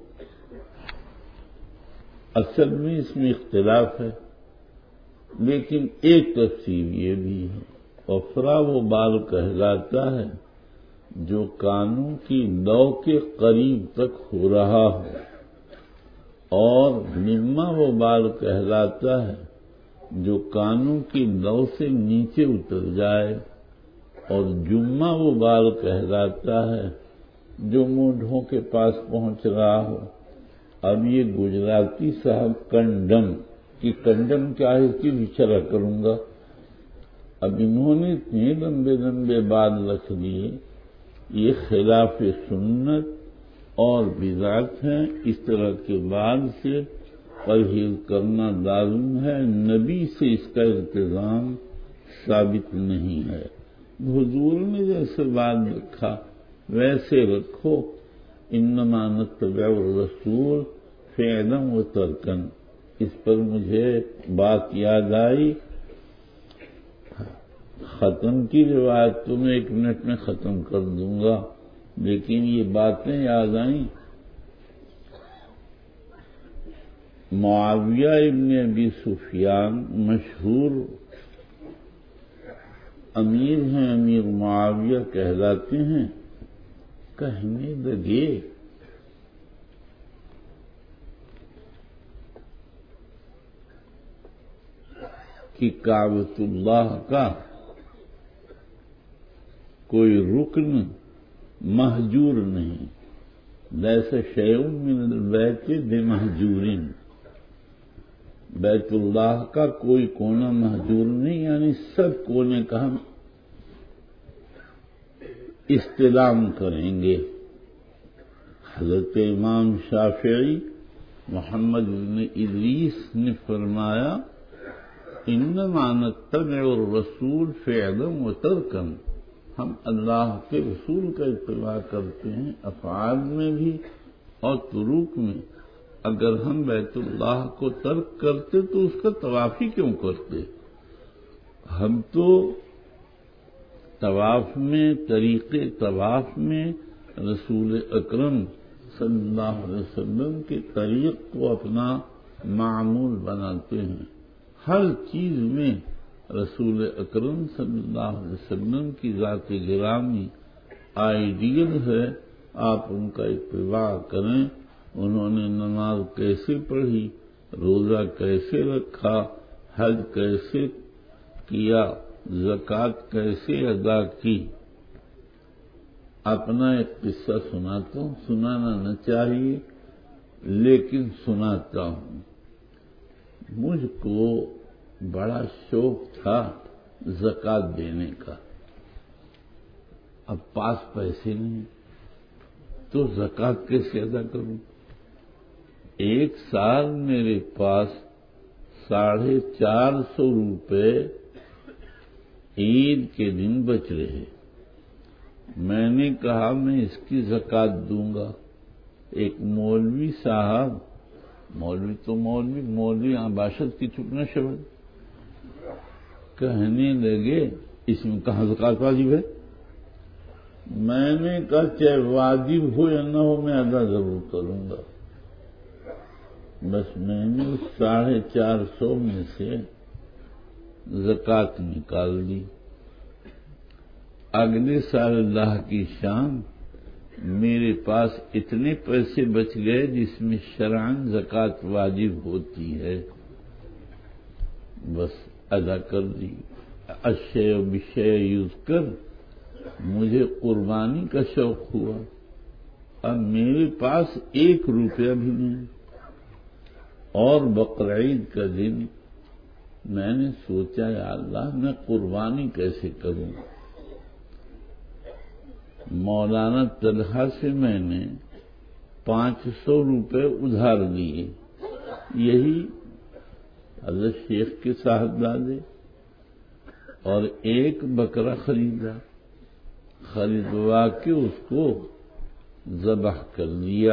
اصل میں اس میں اختلاف ہے، لیکن ایک تفسیر یہ بھی ہے. وفرا وہ بال کہلاتا ہے جو کانوں کی لو کے قریب تک ہو رہا ہو، اور نما وہ بال کہلاتا ہے جو کانوں کی لو سے نیچے اتر جائے، اور جمہ وہ بال کہلاتا ہے جو مونڈھوں کے پاس پہنچ رہا ہو. اب یہ گجراتی صاحب کنڈم کی کنڈم کیا ہے اس کی بچھڑا کروں گا. اب انہوں نے اتنے لمبے لمبے بال رکھ دیے، یہ خلاف سنت اور بدعت ہیں. اس طرح کے بال سے پرہیز کرنا لازم ہے. نبی سے اس کا التزام ثابت نہیں ہے. حضور نے جیسے بال رکھا ویسے رکھو. انما نتبع الرسول فعلا و ترکا. اس پر مجھے بات یاد آئی. ختم کی روایت تو میں 1 منٹ میں ختم کر دوں گا، لیکن یہ باتیں یاد آئیں. معاویہ ابن ابی سفیان مشہور امیر ہیں، امیر معاویہ کہلاتے ہیں. کہنے لگے کہ کعبۃ اللہ کا کوئی رکن مہجور نہیں. لیس شیء من البیت بمہجور. بیت اللہ کا کوئی کونا مہجور نہیں، یعنی سب کونے کا ہم استلام کریں گے. حضرت امام شافعی محمد بن ادریس نے فرمایا انما نتبع الرسول فعلا و ترکا. ہم اللہ کے رسول کا اتباع کرتے ہیں افعال میں بھی اور تروک میں. اگر ہم بیت اللہ کو ترک کرتے تو اس کا طواف ہی کیوں کرتے؟ ہم تو طواف میں، طریقے طواف میں رسول اکرم صلی اللہ علیہ وسلم کے طریق کو اپنا معمول بناتے ہیں. ہر چیز میں رسول اکرم صلی اللہ علیہ وسلم کی ذات گرامی آئیڈیل ہے. آپ ان کا اتباع کریں. انہوں نے نماز کیسے پڑھی، روزہ کیسے رکھا، حج کیسے کیا، زکوٰۃ کیسے ادا کی. اپنا ایک قصہ سناتا ہوں، سنانا نہ چاہیے لیکن سناتا ہوں. مجھ کو بڑا شوق تھا زکوٰۃ دینے کا. اب پاس پیسے نہیں تو زکوٰۃ کیسے ادا کروں؟ ایک سال میرے پاس 450 روپے عید کے دن بچ رہے. میں نے کہا میں اس کی زکوٰۃ دوں گا. ایک مولوی صاحب، مولوی باشد کی چکنا شبد، کہنے لگے اس میں کہاں زکوٰۃ واجب ہے؟ میں نے کہا چاہے واجب ہو یا نہ ہو میں ادا ضرور کروں گا. بس میں نے 450 میں سے زکوٰۃ نکال دی. اگلے سال اللہ کی شان میرے پاس اتنے پیسے بچ گئے جس میں شرعاً زکوٰۃ واجب ہوتی ہے. بس ادا کر دی. اشیء بشیء یذکر، مجھے قربانی کا شوق ہوا. اب میرے پاس 1 روپیہ بھی نہیں. اور بقرعید کا دن میں نے سوچا یا اللہ میں قربانی کیسے کروں. مولانا طلحہ سے میں نے 500 روپے ادھار لیے. یہی حضرت شیخ کے صاحبزادے، اور 1 بکرا خریدا. خریدوا کے اس کو ذبح کر لیا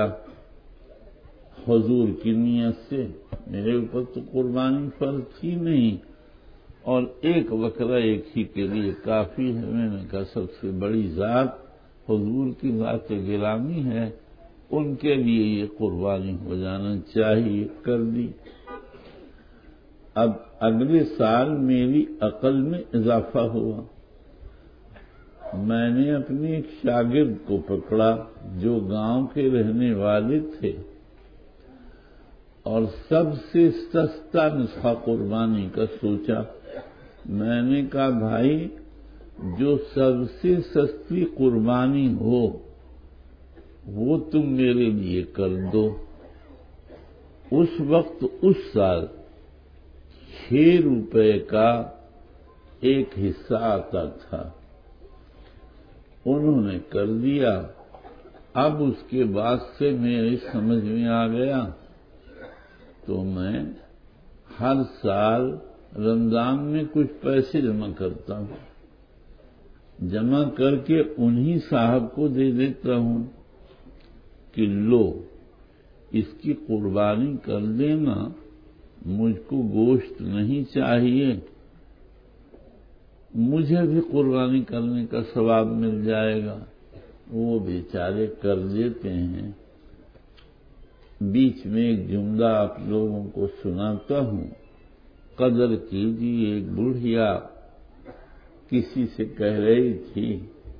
حضور کی نیت سے. میرے اوپر تو قربانی فرض تھی نہیں، اور 1 بکرا ایک ہی کے لیے کافی ہے. میں نے کہا سب سے بڑی ذات حضور کی ذات گرامی ہے، ان کے لیے یہ قربانی ہو جانا چاہیے. کر دی. اب اگلے سال میری عقل میں اضافہ ہوا. میں نے اپنے ایک شاگرد کو پکڑا جو گاؤں کے رہنے والے تھے، اور سب سے سستا نسخہ قربانی کا سوچا. میں نے کہا بھائی جو سب سے سستی قربانی ہو وہ تم میرے لیے کر دو. اس وقت اس سال 6 روپے کا ایک حصہ آتا تھا. انہوں نے کر دیا. اب اس کے بعد سے میری سمجھ میں آ گیا تو میں ہر سال رمضان میں کچھ پیسے جمع کرتا ہوں. جمع کر کے انہی صاحب کو دے دیتا ہوں کہ لو اس کی قربانی کر دینا، مجھ کو گوشت نہیں چاہیے، مجھے بھی قربانی کرنے کا ثواب مل جائے گا. وہ بیچارے کر دیتے ہیں. بیچ میں ایک جملہ آپ لوگوں کو سناتا ہوں. قدر کیجیے. ایک بڑھیا کسی سے کہہ رہی تھی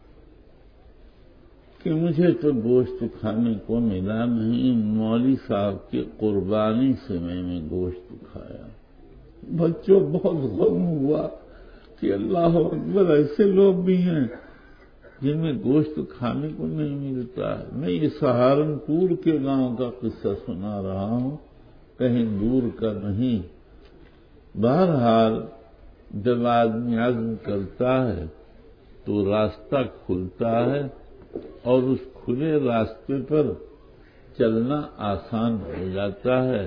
کہ مجھے تو گوشت کھانے کو ملا نہیں، مولوی صاحب کی قربانی سے میں نے گوشت کھایا. بچوں بہت غم ہوا کہ اللہ اکبر ایسے لوگ بھی ہیں جن میں گوشت کھانے کو نہیں ملتا ہے. میں یہ سہارنپور کے گاؤں کا قصہ سنا رہا ہوں، کہیں دور کا نہیں. بہرحال جب آدمی عزم کرتا ہے تو راستہ کھلتا ہے، اور اس کھلے راستے پر چلنا آسان ہو جاتا ہے.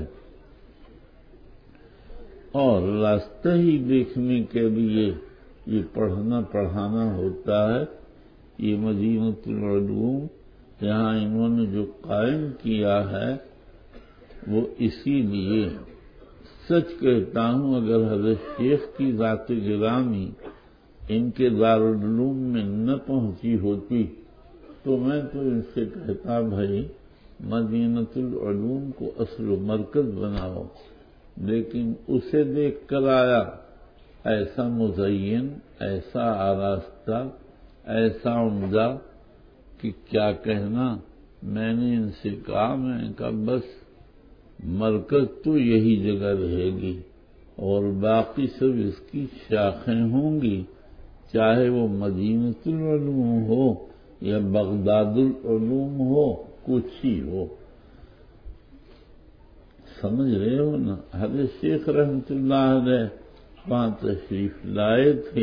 اور راستہ ہی دیکھنے کے لیے یہ پڑھنا پڑھانا ہوتا ہے. یہ مدینۃ العلوم یہاں انہوں نے جو قائم کیا ہے وہ اسی لیے سچ کہتا ہوں، اگر حضرت شیخ کی ذات گرامی ان کے دارالعلوم میں نہ پہنچی ہوتی تو میں تو ان سے کہتا بھائی مدینۃ العلوم کو اصل و مرکز بناؤ، لیکن اسے دیکھ کر آیا ایسا مزین، ایسا آراستہ، ایسا عمدہ کہ کیا کہنا۔ میں نے ان سے کہا، میں نے کہا بس مرکز تو یہی جگہ رہے گی اور باقی سب اس کی شاخیں ہوں گی، چاہے وہ مدینۃ العلوم ہو یا بغداد العلوم ہو، کچھ ہی ہو۔ سمجھ رہے ہو نا؟ حضرت شیخ رحمۃ اللہ علیہ وہاں تشریف لائے تھے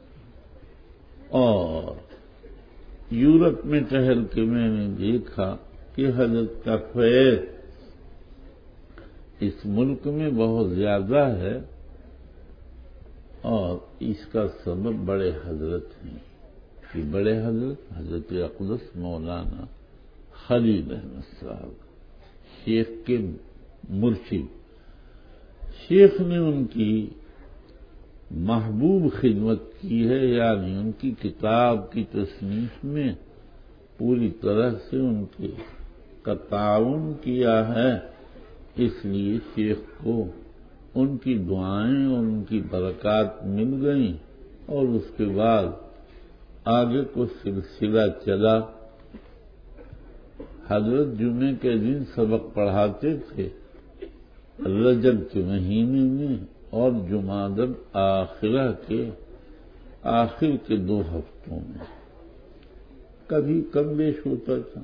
اور یورپ میں ٹہل کے میں نے دیکھا کہ حضرت کا فیض اس ملک میں بہت زیادہ ہے اور اس کا سبب بڑے حضرت ہیں کہ بڑے حضرت اقدس مولانا خلیل احمد صاحب شیخ کے مرشد، شیخ نے ان کی محبوب خدمت کی ہے، یعنی ان کی کتاب کی تصنیف میں پوری طرح سے ان کا تعاون کیا ہے۔ اس لیے شیخ کو ان کی دعائیں اور ان کی برکات مل گئیں اور اس کے بعد آگے کو سلسلہ چلا۔ حضرت جمعے کے دن سبق پڑھاتے تھے رجب کے مہینے میں اور جمادی الآخرہ کے آخر کے 2 ہفتوں میں، کبھی کم بیش ہوتا تھا۔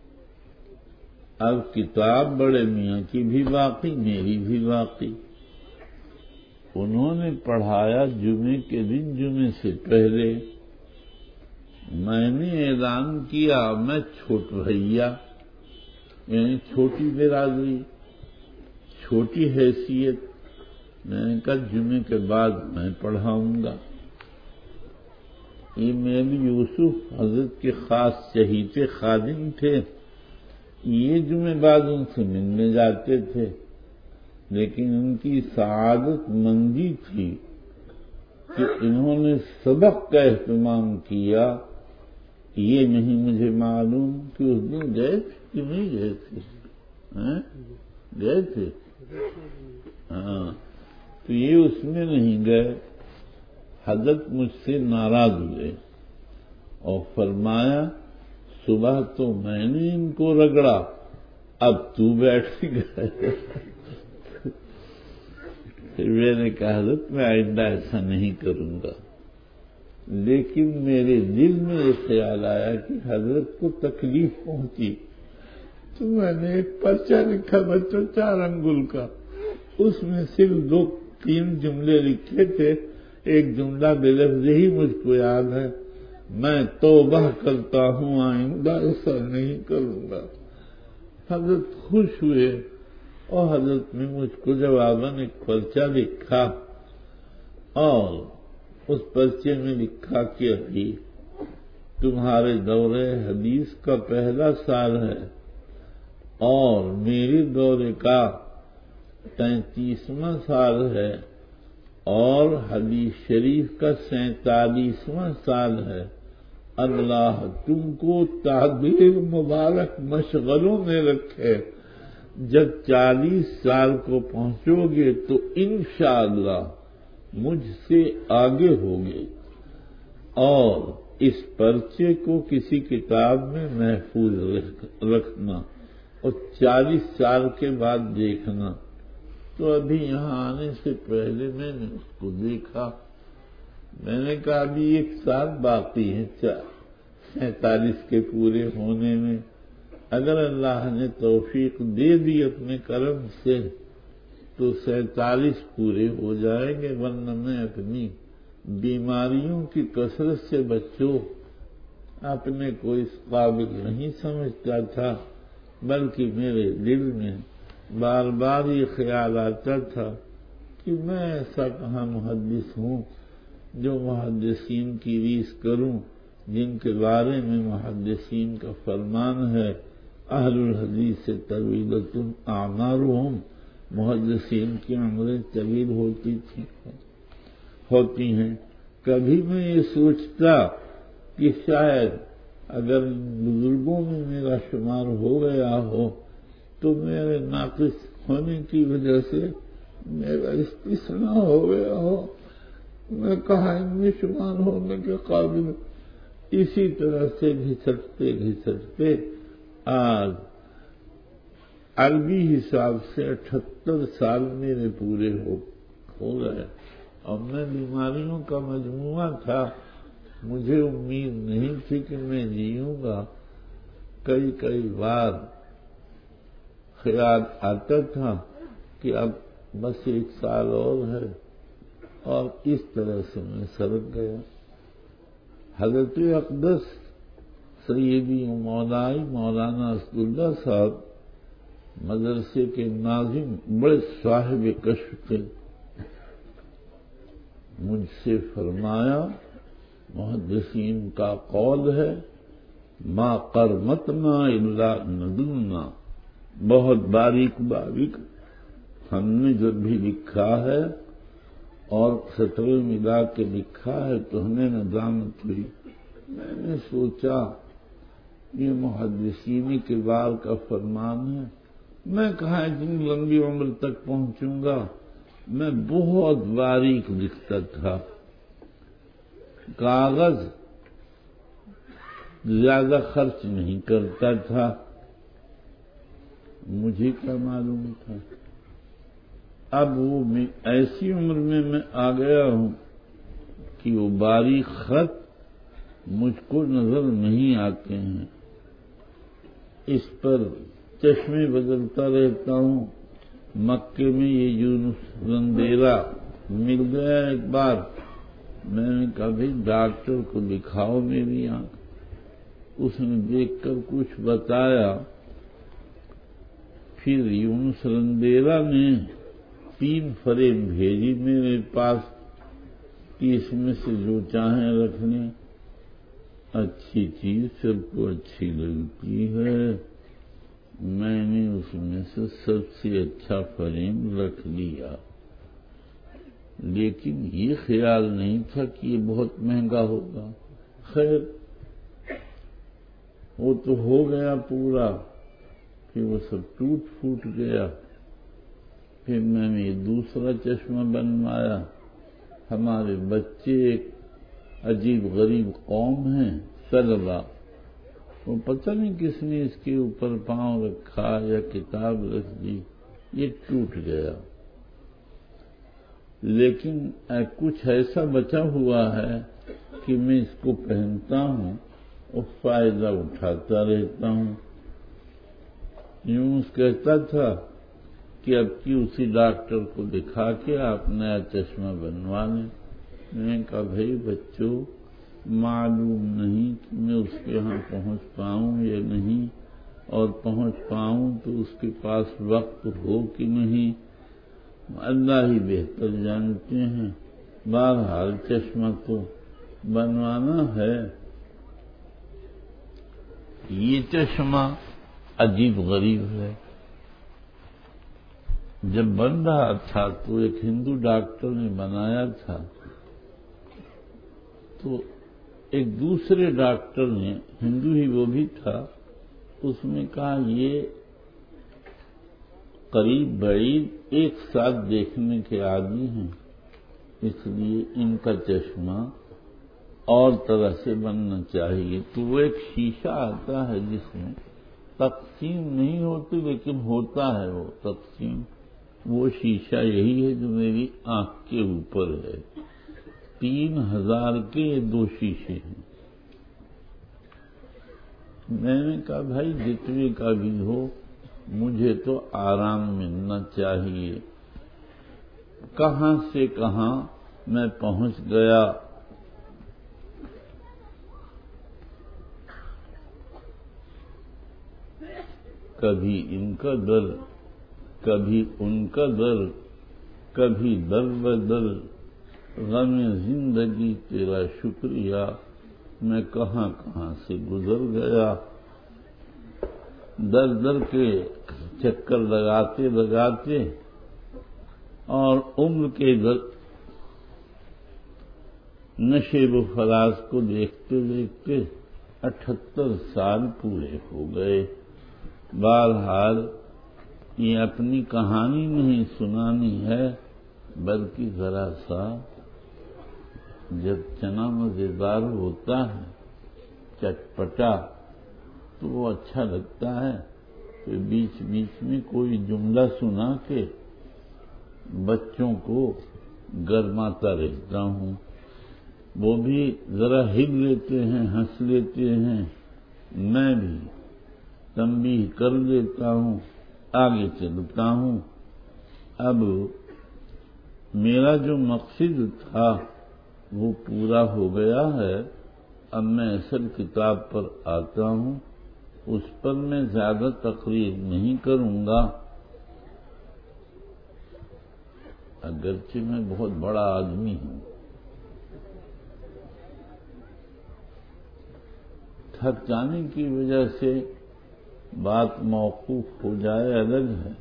اب کتاب بڑے میاں کی بھی باقی، میری بھی باقی۔ انہوں نے پڑھایا جمعے کے دن، جمعے سے پہلے میں نے اعلان کیا میں چھوٹ بھیا، یعنی چھوٹی برادری، چھوٹی حیثیت، میں نے کہا جمعے کے بعد میں پڑھاؤں گا۔ یہ میری یوسف حضرت کے خاص چہیتے خادم تھے، یہ جمعے بعد ان سے ملنے جاتے تھے، لیکن ان کی سعادت مندی تھی کہ انہوں نے سبق کا اہتمام کیا۔ یہ نہیں مجھے معلوم کہ اس دن گئے تھے کہ نہیں گئے تھے، گئے تھے، ہاں، تو یہ اس میں نہیں گئے۔ حضرت مجھ سے ناراض ہوئے اور فرمایا صبح تو میں نے ان کو رگڑا، اب تو بیٹھ گئے۔ پھر میں نے کہا حضرت میں آئندہ ایسا نہیں کروں گا، لیکن میرے دل میں یہ خیال آیا کہ حضرت کو تکلیف پہنچی تو میں نے ایک پرچہ لکھا بچوں 4 انگل کا، اس میں صرف 2-3 جملے لکھے تھے۔ ایک جملہ بلفظ ہی مجھ کو یاد ہے، میں توبہ کرتا ہوں آئندہ ایسا نہیں کروں گا۔ حضرت خوش ہوئے اور حضرت نے مجھ کو جواباً ایک پرچہ لکھا اور اس پرچے میں لکھا کہ ابھی تمہارے دورے حدیث کا پہلا سال ہے اور میرے دورے کا 33واں سال ہے اور حدیث شریف کا 47واں سال ہے۔ اللہ تم کو تعبیر مبارک مشغلوں میں رکھے، جب 40 سال کو پہنچو گے تو انشاءاللہ مجھ سے آگے ہوگے، اور اس پرچے کو کسی کتاب میں محفوظ رکھنا اور 40 سال کے بعد دیکھنا۔ تو ابھی یہاں آنے سے پہلے میں نے اس کو دیکھا، میں نے کہا ابھی 1 سال باقی ہے 47 کے پورے ہونے میں، اگر اللہ نے توفیق دے دی اپنے کرم سے تو 47 پورے ہو جائیں گے، ورنہ میں اپنی بیماریوں کی کثرت سے بچوں اپنے کو اس قابل نہیں سمجھتا تھا، بلکہ میرے دل میں بار بار یہ خیال آتا تھا کہ میں ایسا کہاں محدث ہوں جو محدثین کی ریس کروں، جن کے بارے میں محدثین کا فرمان ہے اہل الحدیث سے طویلۃ اعمارهم، محدثین کی عمریں طویل ہوتی ہیں۔ کبھی میں یہ سوچتا کہ شاید اگر بزرگوں میں میرا شمار ہو گیا ہو تو میرے ناقص ہونے کی وجہ سے میرا استثناء ہو گیا ہو، میں کہاں ان میں شمار ہونے کے قابل۔ اسی طرح سے گھسٹتے گھسٹتے آج عربی حساب سے 78 سال میرے پورے ہو گئے، اور میں بیماریوں کا مجموعہ تھا۔ مجھے امید نہیں تھی کہ میں جیوں گا۔ کئی بار خیال آتا تھا کہ اب بس 1 سال اور ہے، اور اس طرح سے میں سرک گیا۔ حضرت اقدس سیدی و مولائی مولانا اسداللہ صاحب مدرسے کے ناظم بڑے صاحب کشف تھے، مجھ سے فرمایا محدثین کا قول ہے ما قرمتنا الا ندلنا، بہت باریک ہم نے جب بھی لکھا ہے اور سطریں ملا کے لکھا ہے تو ہمیں ندامت ہوئی۔ میں نے سوچا یہ محدثین کبار کا فرمان ہے، میں کہاں اتنی لمبی عمر تک پہنچوں گا۔ میں بہت باریک لکھتا تھا، کاغذ زیادہ خرچ نہیں کرتا تھا، مجھے کیا معلوم تھا۔ اب وہ ایسی عمر میں آ گیا ہوں کہ وہ باریک خط مجھ کو نظر نہیں آتے ہیں۔ اس پر چشمے بدلتا رہتا ہوں۔ مکے میں یہ یونس رندیرا مل گیا ایک بار، میں نے کہا بھائی ڈاکٹر کو دکھاؤ میری آنکھ۔ اس نے دیکھ کر کچھ بتایا، پھر یونس رندیرا نے 3 فریم بھیجی میرے پاس کہ اس میں سے جو چاہیں رکھ لیں۔ اچھی چیز سب کو اچھی لگتی ہے، میں نے اس میں سے سب سے اچھا فریم رکھ لیا، لیکن یہ خیال نہیں تھا کہ یہ بہت مہنگا ہوگا۔ خیر وہ تو ہو گیا پورا، پھر وہ سب ٹوٹ پھوٹ گیا۔ پھر میں نے یہ دوسرا چشمہ بنوایا۔ ہمارے بچے ایک عجیب غریب قوم ہیں، طلبا، وہ پتہ نہیں کس نے اس کے اوپر پاؤں رکھا یا کتاب رکھ دی، یہ ٹوٹ گیا۔ لیکن کچھ ایسا بچا ہوا ہے کہ میں اس کو پہنتا ہوں اور فائدہ اٹھاتا رہتا ہوں۔ یوں کہتا تھا کہ اب کی اسی ڈاکٹر کو دکھا کے آپ نیا چشمہ بنوا لیں۔ میں نے کہا بھائی بچوں، معلوم نہیں کہ میں اس کے ہاں پہنچ پاؤں یا نہیں، اور پہنچ پاؤں تو اس کے پاس وقت ہو کہ نہیں، اللہ ہی بہتر جانتے ہیں۔ بہرحال چشمہ تو بنوانا ہے۔ یہ چشمہ عجیب غریب ہے۔ جب بن رہا تھا تو ایک ہندو ڈاکٹر نے بنایا تھا، تو ایک دوسرے ڈاکٹر نے، ہندو ہی وہ بھی تھا، اس نے کہا یہ قریب بعید ایک ساتھ دیکھنے کے عادی ہیں، اس لیے ان کا چشمہ اور طرح سے بننا چاہیے۔ تو وہ ایک شیشہ آتا ہے جس میں تقسیم نہیں ہوتی لیکن ہوتا ہے وہ تقسیم، وہ شیشہ یہی ہے جو میری آنکھ کے اوپر ہے۔ 3000 کے یہ 2 شیشے ہیں۔ میں نے کہا بھائی جتنے کا بھی ہو مجھے تو آرام ملنا چاہیے۔ کہاں سے کہاں میں پہنچ گیا۔ کبھی ان کا در، کبھی ان کا در، کبھی در بدر، غم زندگی تیرا شکریہ، میں کہاں کہاں سے گزر گیا۔ در در کے چکر لگاتے لگاتے اور عمر کے نشیب و فراز کو دیکھتے دیکھتے 78 سال پورے ہو گئے۔ بہرحال یہ اپنی کہانی نہیں سنانی ہے، بلکہ ذرا سا جب چنا مزیدار ہوتا ہے چٹپٹا تو وہ اچھا لگتا ہے، تو بیچ بیچ میں کوئی جملہ سنا کے بچوں کو گرماتا رہتا ہوں، وہ بھی ذرا ہل لیتے ہیں، ہنس لیتے ہیں، میں بھی تنبیہ کر دیتا ہوں، آگے چلتا ہوں۔ اب میرا جو مقصد تھا وہ پورا ہو گیا ہے، اب میں اصل کتاب پر آتا ہوں، اس پر میں زیادہ تقریر نہیں کروں گا، اگرچہ میں بہت بڑا آدمی ہوں، تھک جانے کی وجہ سے بات موقوف ہو جائے الگ ہے،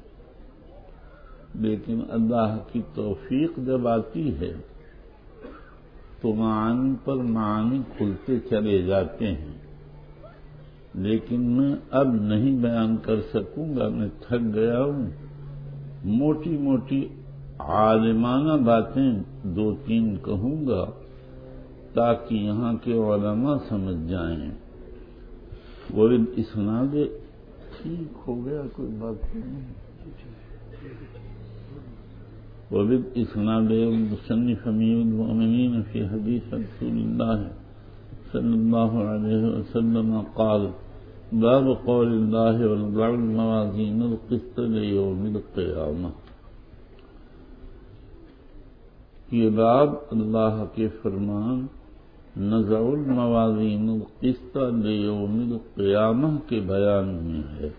لیکن اللہ کی توفیق جب آتی ہے تو معانی پر معانی کھلتے چلے جاتے ہیں، لیکن میں اب نہیں بیان کر سکوں گا، میں تھک گیا ہوں۔ موٹی موٹی عالمانہ باتیں 2-3 کہوں گا تاکہ یہاں کے علماء سمجھ جائیں۔ ورد اسناد ٹھیک ہو گیا، کوئی بات نہیں۔ ورد اسناد المصنف امیر المؤمنین فی حدیث رسول اللہ صلی اللہ علیہ وسلم قال باب قول اللہ وضع الموازین القسط لیوم القیامہ۔ یہ باب اللہ کے فرمان نضع الموازین القسط لیوم القیامہ کے بیان میں ہے۔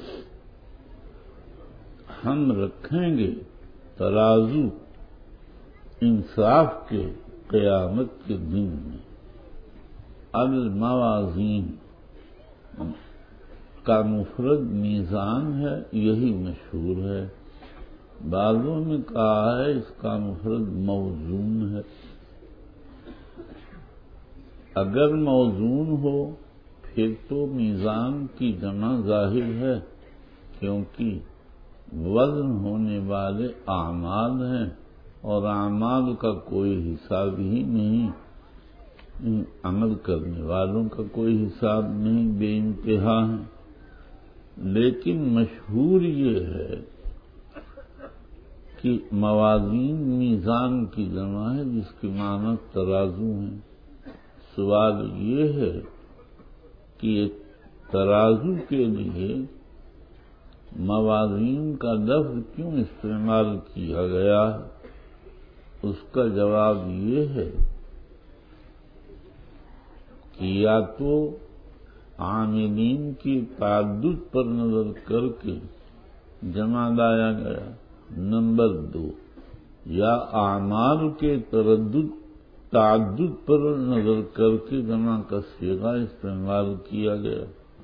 ہم رکھیں گے ترازو انصاف کے قیامت کے دن میں۔ الموازین کا مفرد میزان ہے، یہی مشہور ہے، بعضوں نے کہا ہے اس کا مفرد موزون ہے۔ اگر موزون ہو پھر تو میزان کی جمع ظاہر ہے، کیونکہ وزن ہونے والے اعمال ہیں اور اعمال کا کوئی حساب ہی نہیں، عمل کرنے والوں کا کوئی حساب نہیں، بے انتہا ہیں۔ لیکن مشہور یہ ہے کہ موازین میزان کی جمع ہے، جس کی معنی ترازو ہیں۔ سوال یہ ہے کہ ترازو کے لیے موازین کا لفظ کیوں استعمال کیا گیا ہے؟ اس کا جواب یہ ہے کہ یا تو عاملین کی تعدد پر نظر کر کے جمع لایا گیا، نمبر 2، یا اعمال کے تعدد پر نظر کر کے جمع کا صیغہ استعمال کیا گیا۔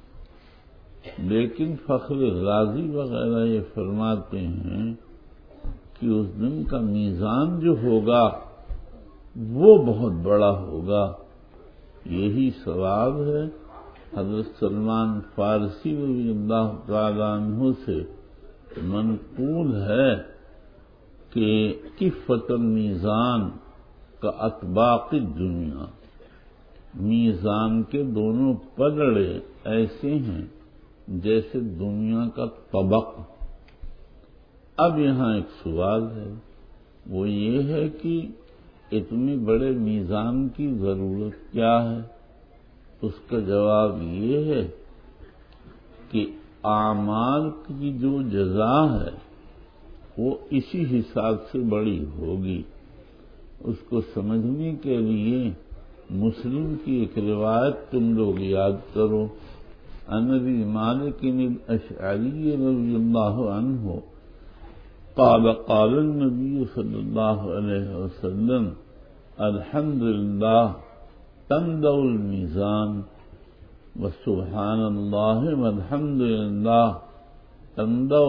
لیکن فخر رازی وغیرہ یہ فرماتے ہیں کہ اس دن کا میزان جو ہوگا وہ بہت بڑا ہوگا۔ یہی ثواب ہے۔ حضرت سلمان فارسی رضی اللہ تعالیٰ عنہ سے منقول ہے کہ کفۃ المیزان کا اطباق دنیا، میزان کے دونوں پلڑے ایسے ہیں جیسے دنیا کا طبق۔ اب یہاں ایک سوال ہے، وہ یہ ہے کہ اتنے بڑے میزان کی ضرورت کیا ہے؟ اس کا جواب یہ ہے کہ اعمال کی جو جزا ہے وہ اسی حساب سے بڑی ہوگی۔ اس کو سمجھنے کے لیے مسلم کی ایک روایت تم لوگ یاد کرو۔ عن ابی مالک الاشعری رضی اللہ عنہ قال قال النبی صلی اللہ علیہ وسلم الحمدللہ تندع المیزان وسبحان اللہ والحمد للہ تندو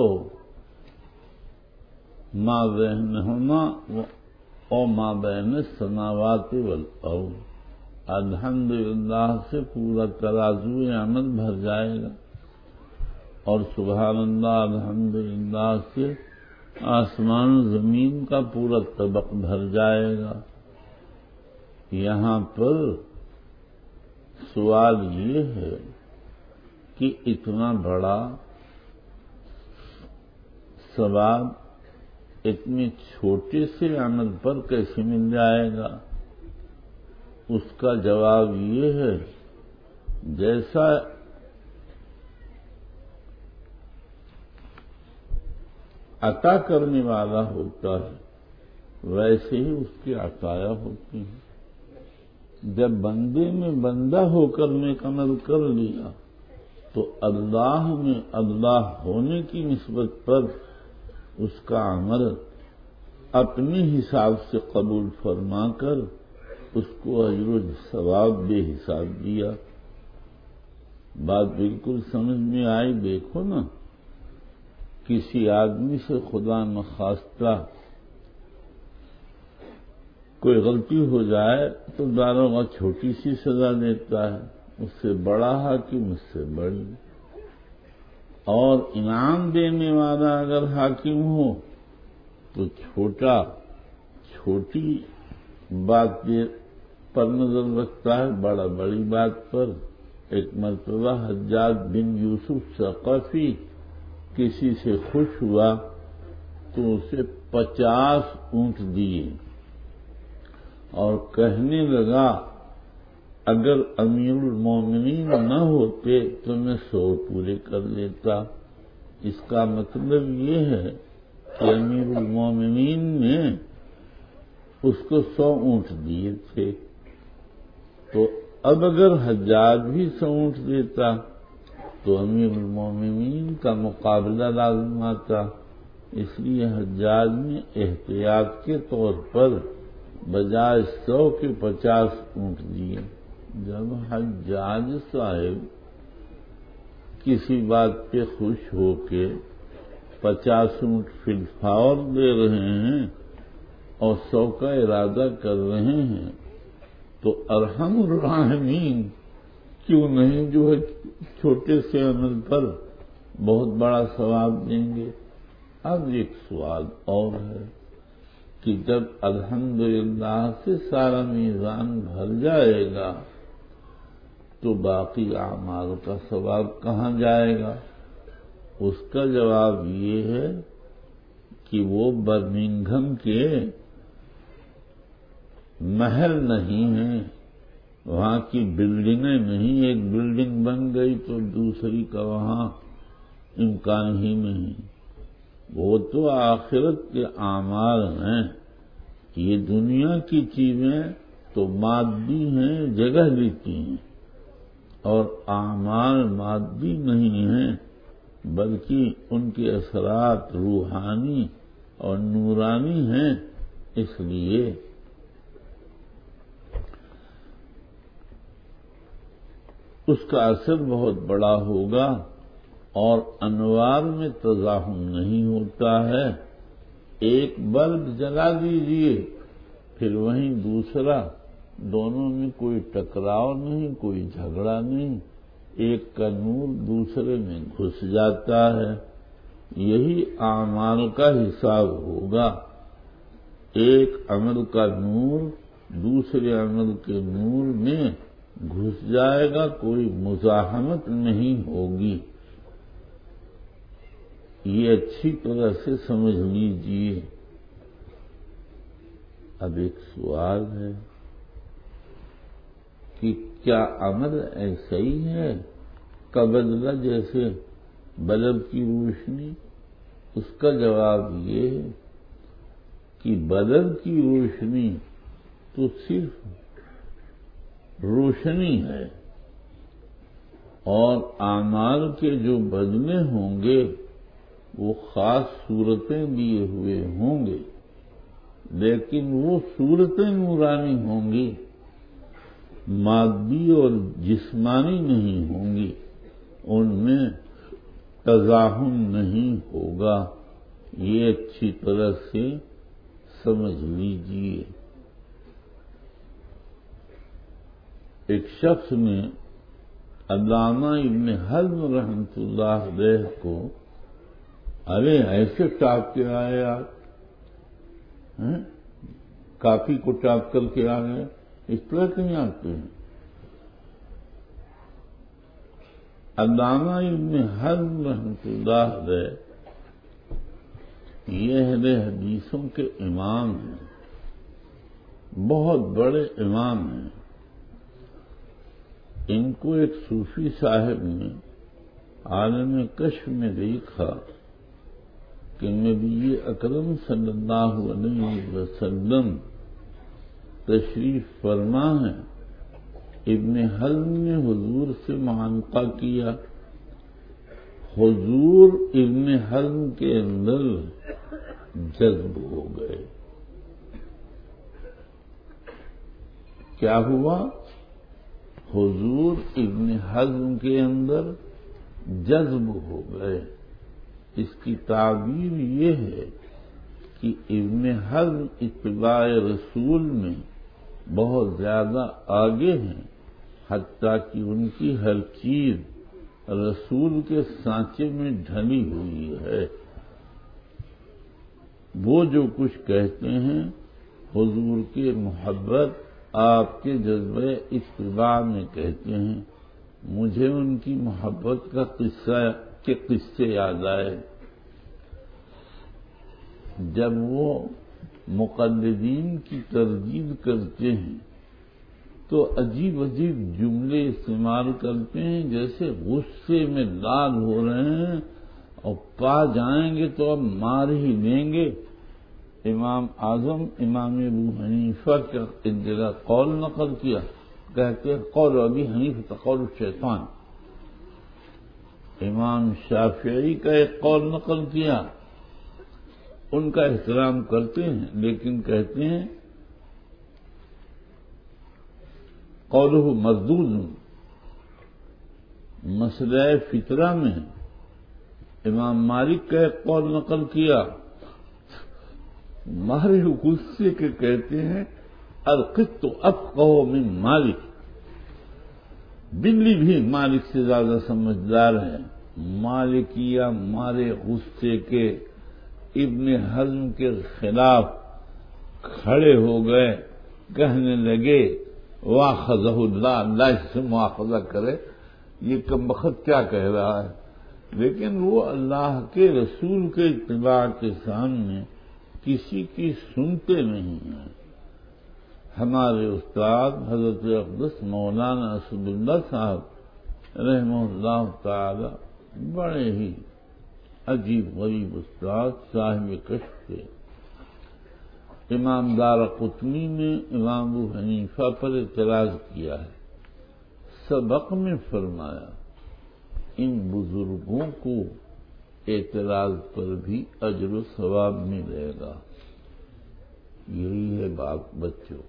ما بینہما او ما بین السماوات والارض. الحمدللہ سے پورا ترازو عمل بھر جائے گا اور سبحان اللہ الحمدللہ سے آسمان و زمین کا پورا طبق بھر جائے گا. یہاں پر سوال یہ ہے کہ اتنا بڑا ثواب اتنے چھوٹے سے عمل پر کیسے مل جائے گا؟ اس کا جواب یہ ہے جیسا عطا کرنے والا ہوتا ہے ویسے ہی اس کی عطایا ہوتی ہیں. جب بندے میں بندہ ہو کر نیک عمل کر لیا تو اللہ میں اللہ ہونے کی نسبت پر اس کا عمل اپنے حساب سے قبول فرما کر اس کو اجر و ثواب بے حساب دیا. بات بالکل سمجھ میں آئی. دیکھو نا، کسی آدمی سے خدا نخواستہ کوئی غلطی ہو جائے تو داروغہ چھوٹی سی سزا دیتا ہے، اس سے بڑا حاکم اس سے بڑی. اور انعام دینے والا اگر حاکم ہو تو چھوٹی بات پر نظر رکھتا ہے، بڑا بڑی بات پر. ایک مرتبہ حجاج بن یوسف ثقفی کسی سے خوش ہوا تو اسے 50 اونٹ دیے اور کہنے لگا اگر امیر المومنین نہ ہوتے تو میں 100 پورے کر لیتا. اس کا مطلب یہ ہے کہ امیر المومنین نے اس کو 100 اونٹ دیے تھے، تو اب اگر حجاج بھی 100 اونٹ دیتا تو امیر المومنین کا مقابلہ لازم آتا. اس لیے حجاج نے احتیاط کے طور پر بجائے 100 کے 50 اونٹ دیے. جب حجاج صاحب کسی بات پہ خوش ہو کے 50 اونٹ فی الفور دے رہے ہیں اور 100 کا ارادہ کر رہے ہیں تو ارحم الراحمین کیوں نہیں جو ہے چھوٹے سے عمل پر بہت بڑا ثواب دیں گے. اب ایک سوال اور ہے کہ جب الحمدللہ سے سارا میزان بھر جائے گا تو باقی اعمال کا ثواب کہاں جائے گا؟ اس کا جواب یہ ہے کہ وہ برمنگھم کے محل نہیں ہیں، وہاں کی بلڈنگیں نہیں. ایک بلڈنگ بن گئی تو دوسری کا وہاں امکان ہی نہیں. وہ تو آخرت کے اعمال ہیں. یہ دنیا کی چیزیں تو مادی ہیں، جگہ لیتی ہیں، اور اعمال مادی نہیں ہیں بلکہ ان کے اثرات روحانی اور نورانی ہیں. اس لیے اس کا اثر بہت بڑا ہوگا اور انوار میں تزاحم نہیں ہوتا ہے. ایک بلب جلا دیجیے پھر وہیں دوسرا، دونوں میں کوئی ٹکراؤ نہیں، کوئی جھگڑا نہیں. ایک کا نور دوسرے میں گھس جاتا ہے. یہی اعمال کا حساب ہوگا. ایک عمل کا نور دوسرے عمل کے نور میں گھس جائے گا، کوئی مزاحمت نہیں ہوگی. یہ اچھی طرح سے سمجھ لیجیے. اب ایک سوال ہے کہ کیا عمل ایسا ہی ہے کا بدلہ جیسے بلب کی روشنی؟ اس کا جواب یہ ہے کہ بلب کی روشنی تو صرف روشنی ہے اور اعمال کے جو بدلے ہوں گے وہ خاص صورتیں دیے ہوئے ہوں گے، لیکن وہ صورتیں نورانی ہوں گی. مادی اور جسمانی نہیں ہوں گی، ان میں تزاحم نہیں ہوگا، یہ اچھی طرح سے سمجھ لیجیے۔ ایک شخص نے علامہ ابن حزم رحمۃ اللہ علیہ کو ارے ایسے ٹاپ کے آئے آپ، کافی کو ٹاپ کر کے آ گئے، اس طرح کہیں آتے ہیں؟ علامہ ابن حزم رحمۃ اللہ علیہ یہ اہل حدیثوں کے امام ہیں، بہت بڑے امام ہیں۔ ان کو ایک صوفی صاحب نے عالم کشف میں دیکھا کہ نبی اکرم صلی اللہ علیہ وسلم تشریف فرما ہے۔ ابن حزم نے حضور سے معانقہ کیا، حضور ابن حزم کے اندر جذب ہو گئے۔ کیا ہوا؟ حضور ابن حزم کے اندر جذب ہو گئے۔ اس کی تعبیر یہ ہے کہ ابن حزم اتباع رسول میں بہت زیادہ آگے ہیں، حتیٰ کہ ان کی ہر چیز رسول کے سانچے میں ڈھلی ہوئی ہے۔ وہ جو کچھ کہتے ہیں حضور کی محبت آپ کے جذبہ اتباع میں کہتے ہیں۔ مجھے ان کی محبت کا قصے یاد آئے۔ جب وہ مقلدین کی تردید کرتے ہیں تو عجیب عجیب جملے استعمال کرتے ہیں، جیسے غصے میں لال ہو رہے ہیں اور پا جائیں گے تو اب مار ہی لیں گے۔ امام اعظم امام ابو حنیفہ کا ایک جگہ قول نقل کیا، کہتے ہیں قول ابی حنیفہ قول الشیطان۔ امام شافعی کا ایک قول نقل کیا، ان کا احترام کرتے ہیں لیکن کہتے ہیں قولہ مردود۔ مسئلہ فطرہ میں امام مالک کا ایک قول نقل کیا، مارے غصے کے کہتے ہیں القط افقہ من مالک، بلی بھی مالک سے زیادہ سمجھدار ہے۔ مالکیہ مارے غصے کے ابن حزم کے خلاف کھڑے ہو گئے، کہنے لگے واخذہ اللہ، اللہ اس سے مواخذہ کرے، یہ کمبخت کیا کہہ رہا ہے۔ لیکن وہ اللہ کے رسول کے اتباع کے سامنے کسی کی سنتے نہیں ہیں۔ ہمارے استاد حضرت اقدس مولانا اسد اللہ صاحب رحمہ اللہ تعالی بڑے ہی عجیب غریب استاد صاحب کشف تھے۔ امام دارقطنی نے امام ابو حنیفہ پر اعتراض کیا ہے، سبق میں فرمایا ان بزرگوں کو اعتراض پر بھی اجر و ثواب ملے گا۔ یہی ہے بات بچوں،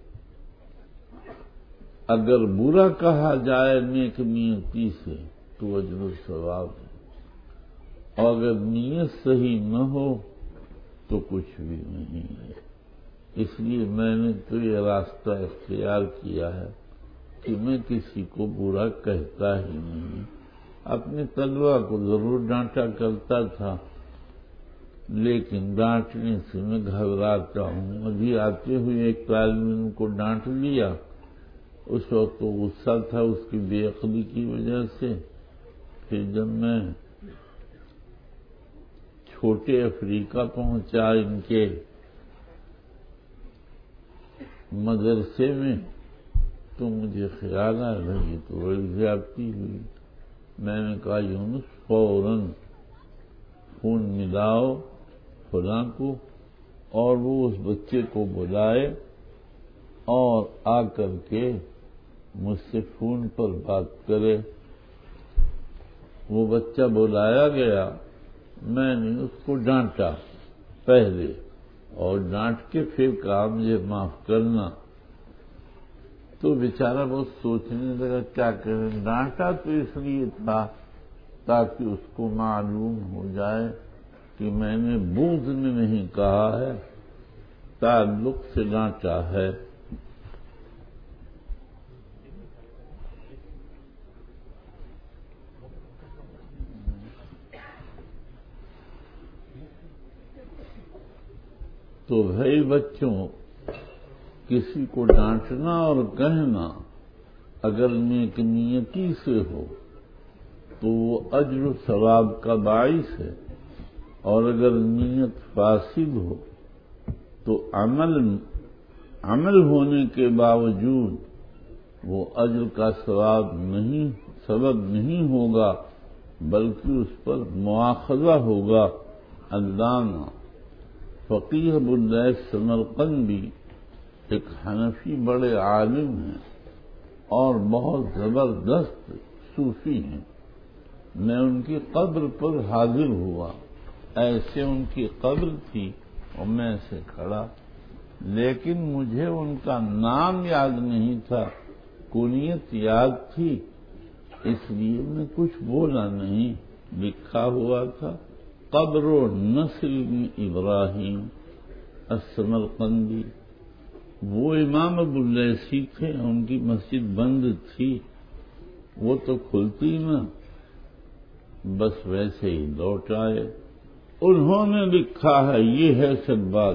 اگر برا کہا جائے نیک نیتی سے تو اجر و ثواب ہے، اور اگر نیت صحیح نہ ہو تو کچھ بھی نہیں ہے۔ اس لیے میں نے تو یہ راستہ اختیار کیا ہے کہ میں کسی کو برا کہتا ہی نہیں۔ اپنے طلبا کو ضرور ڈانٹا کرتا تھا، لیکن ڈانٹنے سے میں گھبراتا ہوں۔ ابھی آتے ہوئے ایک طالب علم کو ڈانٹ لیا، اس وقت تو غصہ تھا اس کی بے عقلی کی وجہ سے۔ پھر جب میں چھوٹے افریقہ پہنچا ان کے مدرسے میں تو مجھے خیال آ رہی تو بڑی زیادتی ہوئی۔ میں نے کہا یونس فوراً فون ملاؤ فلاں کو، اور وہ اس بچے کو بلائے اور آ کر کے مجھ سے فون پر بات کرے۔ وہ بچہ بلایا گیا، میں نے اس کو ڈانٹا پہلے، اور ڈانٹ کے پھر کہا مجھے معاف کرنا، تو بیچارہ بہت سوچنے لگا کیا کریں. ڈانٹا تو اس لیے تھا تاکہ اس کو معلوم ہو جائے کہ میں نے بغض میں نہیں کہا ہے، تعلق سے ڈانٹا ہے. تو بھائی بچوں، کسی کو ڈانٹنا اور کہنا اگر نیک نیتی سے ہو تو وہ اجر و ثواب کا باعث ہے، اور اگر نیت فاسد ہو تو عمل ہونے کے باوجود وہ اجر کا سبب نہیں ہوگا، بلکہ اس پر مواخذہ ہوگا. علامہ فقیہ ابو اللیث سمرقندی ایک حنفی بڑے عالم ہیں اور بہت زبردست صوفی ہیں. میں ان کی قبر پر حاضر ہوا، ایسے ان کی قبر تھی اور میں ایسے کھڑا، لیکن مجھے ان کا نام یاد نہیں تھا، کنیت یاد تھی، اس لیے میں کچھ بولا نہیں. لکھا ہوا تھا قبر و نصر بن ابراہیم السمرقندی. وہ امام ابو اللیثی تھے، ان کی مسجد بند تھی، وہ تو کھلتی نہ، بس ویسے ہی لوٹ آئے. انہوں نے لکھا ہے، یہ ہے سچ بات،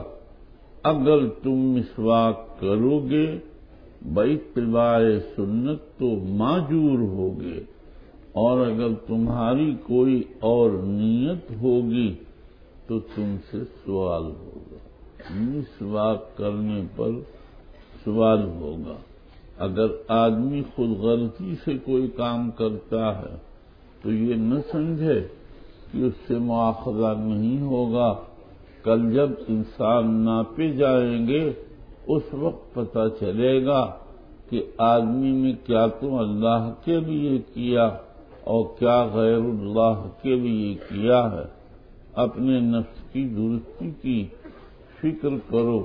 اگر تم مسواک کرو گے باتباع سنت تو ماجور ہوگے، اور اگر تمہاری کوئی اور نیت ہوگی تو تم سے سوال ہوگا. مسواک کرنے پر سوال ہوگا. اگر آدمی خود غلطی سے کوئی کام کرتا ہے تو یہ نہ سمجھے کہ اس سے مواخذہ نہیں ہوگا. کل جب انسان ناپے جائیں گے اس وقت پتہ چلے گا کہ آدمی نے کیا تو اللہ کے لیے کیا اور کیا غیر اللہ کے لیے کیا ہے. اپنے نفس کی درستی کی فکر کرو،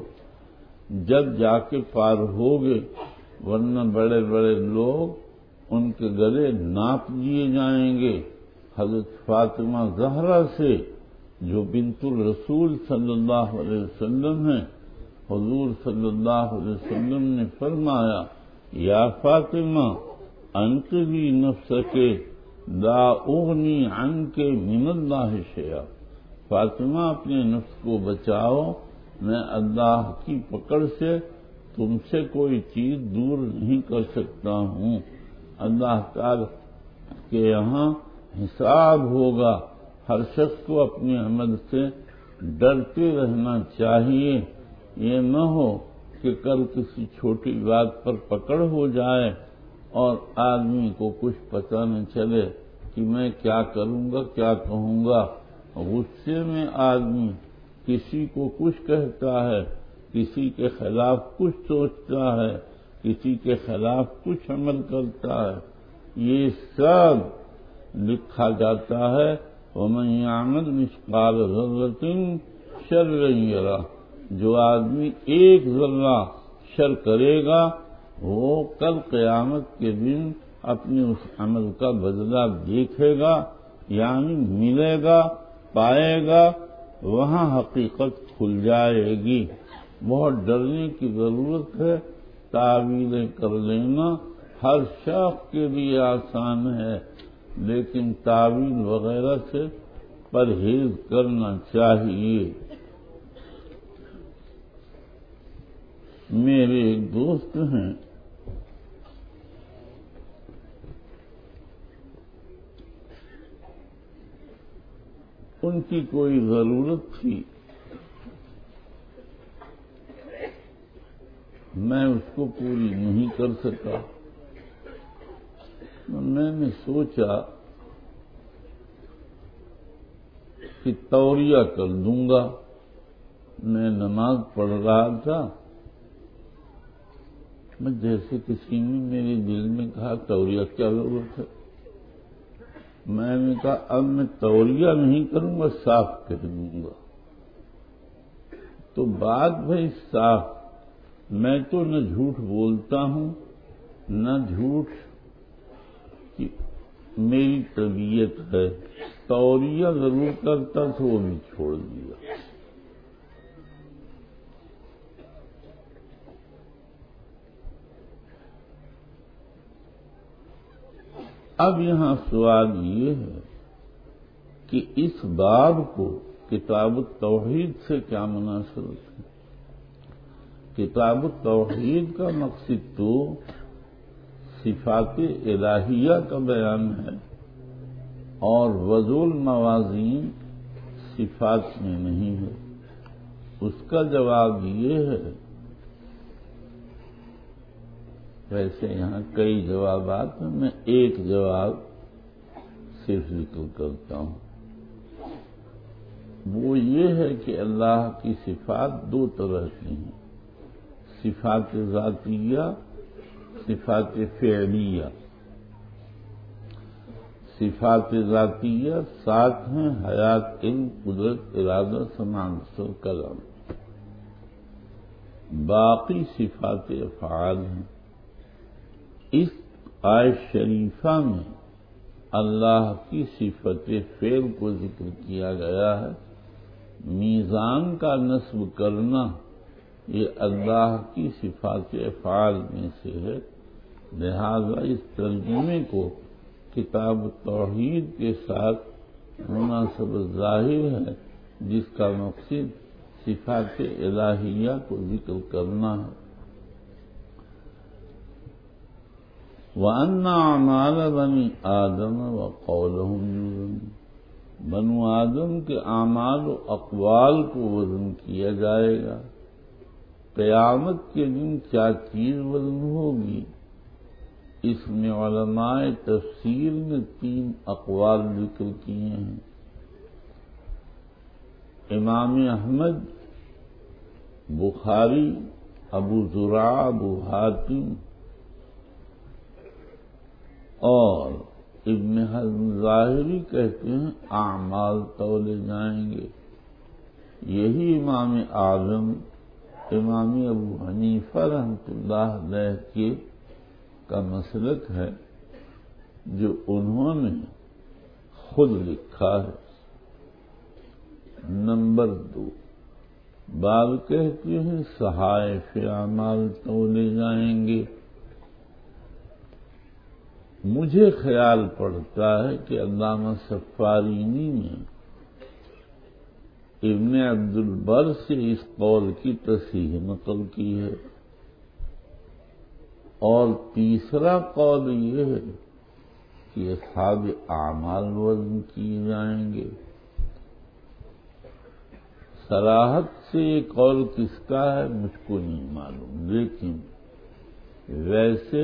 جب جا کے پار ہوگے، ورنہ بڑے بڑے لوگ ان کے گلے ناپ دیے جائیں گے. حضرت فاطمہ زہرا سے جو بنت الرسول صلی اللہ علیہ وسلم ہیں، حضور صلی اللہ علیہ وسلم نے فرمایا، یا فاطمہ انقذی نفسک لا اغنی عنک من اللہ شیئا. فاطمہ اپنے نفس کو بچاؤ، میں اللہ کی پکڑ سے تم سے کوئی چیز دور نہیں کر سکتا ہوں. اللہ تعالی کے یہاں حساب ہوگا. ہر شخص کو اپنے عمل سے ڈرتے رہنا چاہیے. یہ نہ ہو کہ کل کسی چھوٹی بات پر پکڑ ہو جائے اور آدمی کو کچھ پتہ نہ چلے کہ میں کیا کروں گا، کیا کہوں گا. غصے میں آدمی کسی کو کچھ کہتا ہے، کسی کے خلاف کچھ سوچتا ہے، کسی کے خلاف کچھ عمل کرتا ہے. یہ سب لکھا جاتا ہے. وَمَن يَعْمَلْ مِثْقَالَ ذَرَّةٍ شَرًّا يَرَهُ. جو آدمی ایک ذرہ شر کرے گا وہ کل قیامت کے دن اپنے اس عمل کا بدلہ دیکھے گا، یعنی ملے گا، پائے گا. وہاں حقیقت کھل جائے گی. بہت ڈرنے کی ضرورت ہے. تعویلیں کر لینا ہر شخص کے لیے آسان ہے، لیکن تعویل وغیرہ سے پرہیز کرنا چاہیے. میرے ایک دوست ہیں، ان کی کوئی ضرورت تھی، میں اس کو پوری نہیں کر سکا. میں نے سوچا کہ توریہ کر دوں گا. میں نماز پڑھ رہا تھا، میں جیسے کسی نے میرے دل میں کہا توریہ کیا ضرورت ہے. میں نے کہا اب میں توریہ نہیں کروں گا، صاف کہہ دوں گا. تو بات بھائی صاف، میں تو نہ جھوٹ بولتا ہوں نہ جھوٹ کہ میری طبیعت ہے، توریہ ضرور کرتا تھا، وہ بھی چھوڑ دیا۔ اب یہاں سوال یہ ہے کہ اس باب کو کتاب التوحید سے کیا مناسبت ہے؟ کتاب التوحید کا مقصد تو صفات الہیہ کا بیان ہے، اور وضع الموازین صفات میں نہیں ہے۔ اس کا جواب یہ ہے، ویسے یہاں کئی جوابات ہیں، میں ایک جواب صرف ذکر کرتا ہوں۔ وہ یہ ہے کہ اللہ کی صفات دو طرح کی ہیں، صفات ذاتیہ، صفات فعلیہ۔ صفات ذاتیہ 7 ہیں: حیات، علم، قدرت، ارادہ، سماع، بصر، کلام۔ باقی صفات افعال ہیں۔ اس آیت شریفہ میں اللہ کی صفت فعل کو ذکر کیا گیا ہے۔ میزان کا نصب کرنا یہ اللہ کی صفات افعال میں سے ہے، لہذا اس ترجمے کو کتاب التوحید کے ساتھ مناسبت ظاہر ہے، جس کا مقصد صفات الہیہ کو ذکر کرنا ہے۔ وَأَنَّ أَعْمَالَ بَنِي آدَمَ وَقَوْلَهُمْ يُوزَنُ، بنو آدم کے اعمال و اقوال کو وزن کیا جائے گا۔ قیامت کے دن کیا چیز وزن ہوگی؟ اس میں علماء تفسیر نے 3 اقوال ذکر کیے ہیں۔ امام احمد، بخاری، ابو زرع، ابو حاتم اور ابن حزم ظاہری کہتے ہیں اعمال تولے جائیں گے۔ یہی امام اعظم امام ابو حنیفہ رحمۃ اللہ علیہ کا مسلک ہے، جو انہوں نے خود لکھا ہے۔ نمبر 2، بعض کہتے ہیں صحائف اعمال تولے جائیں گے۔ مجھے خیال پڑتا ہے کہ علامہ صفارینی نے ابن عبد البر سے اس قول کی تصحیح نقل کی ہے، اور تیسرا قول یہ ہے کہ اصحاب اعمال وزن کیے جائیں گے۔ صراحت سے یہ قول کس کا ہے مجھ کو نہیں معلوم، لیکن ویسے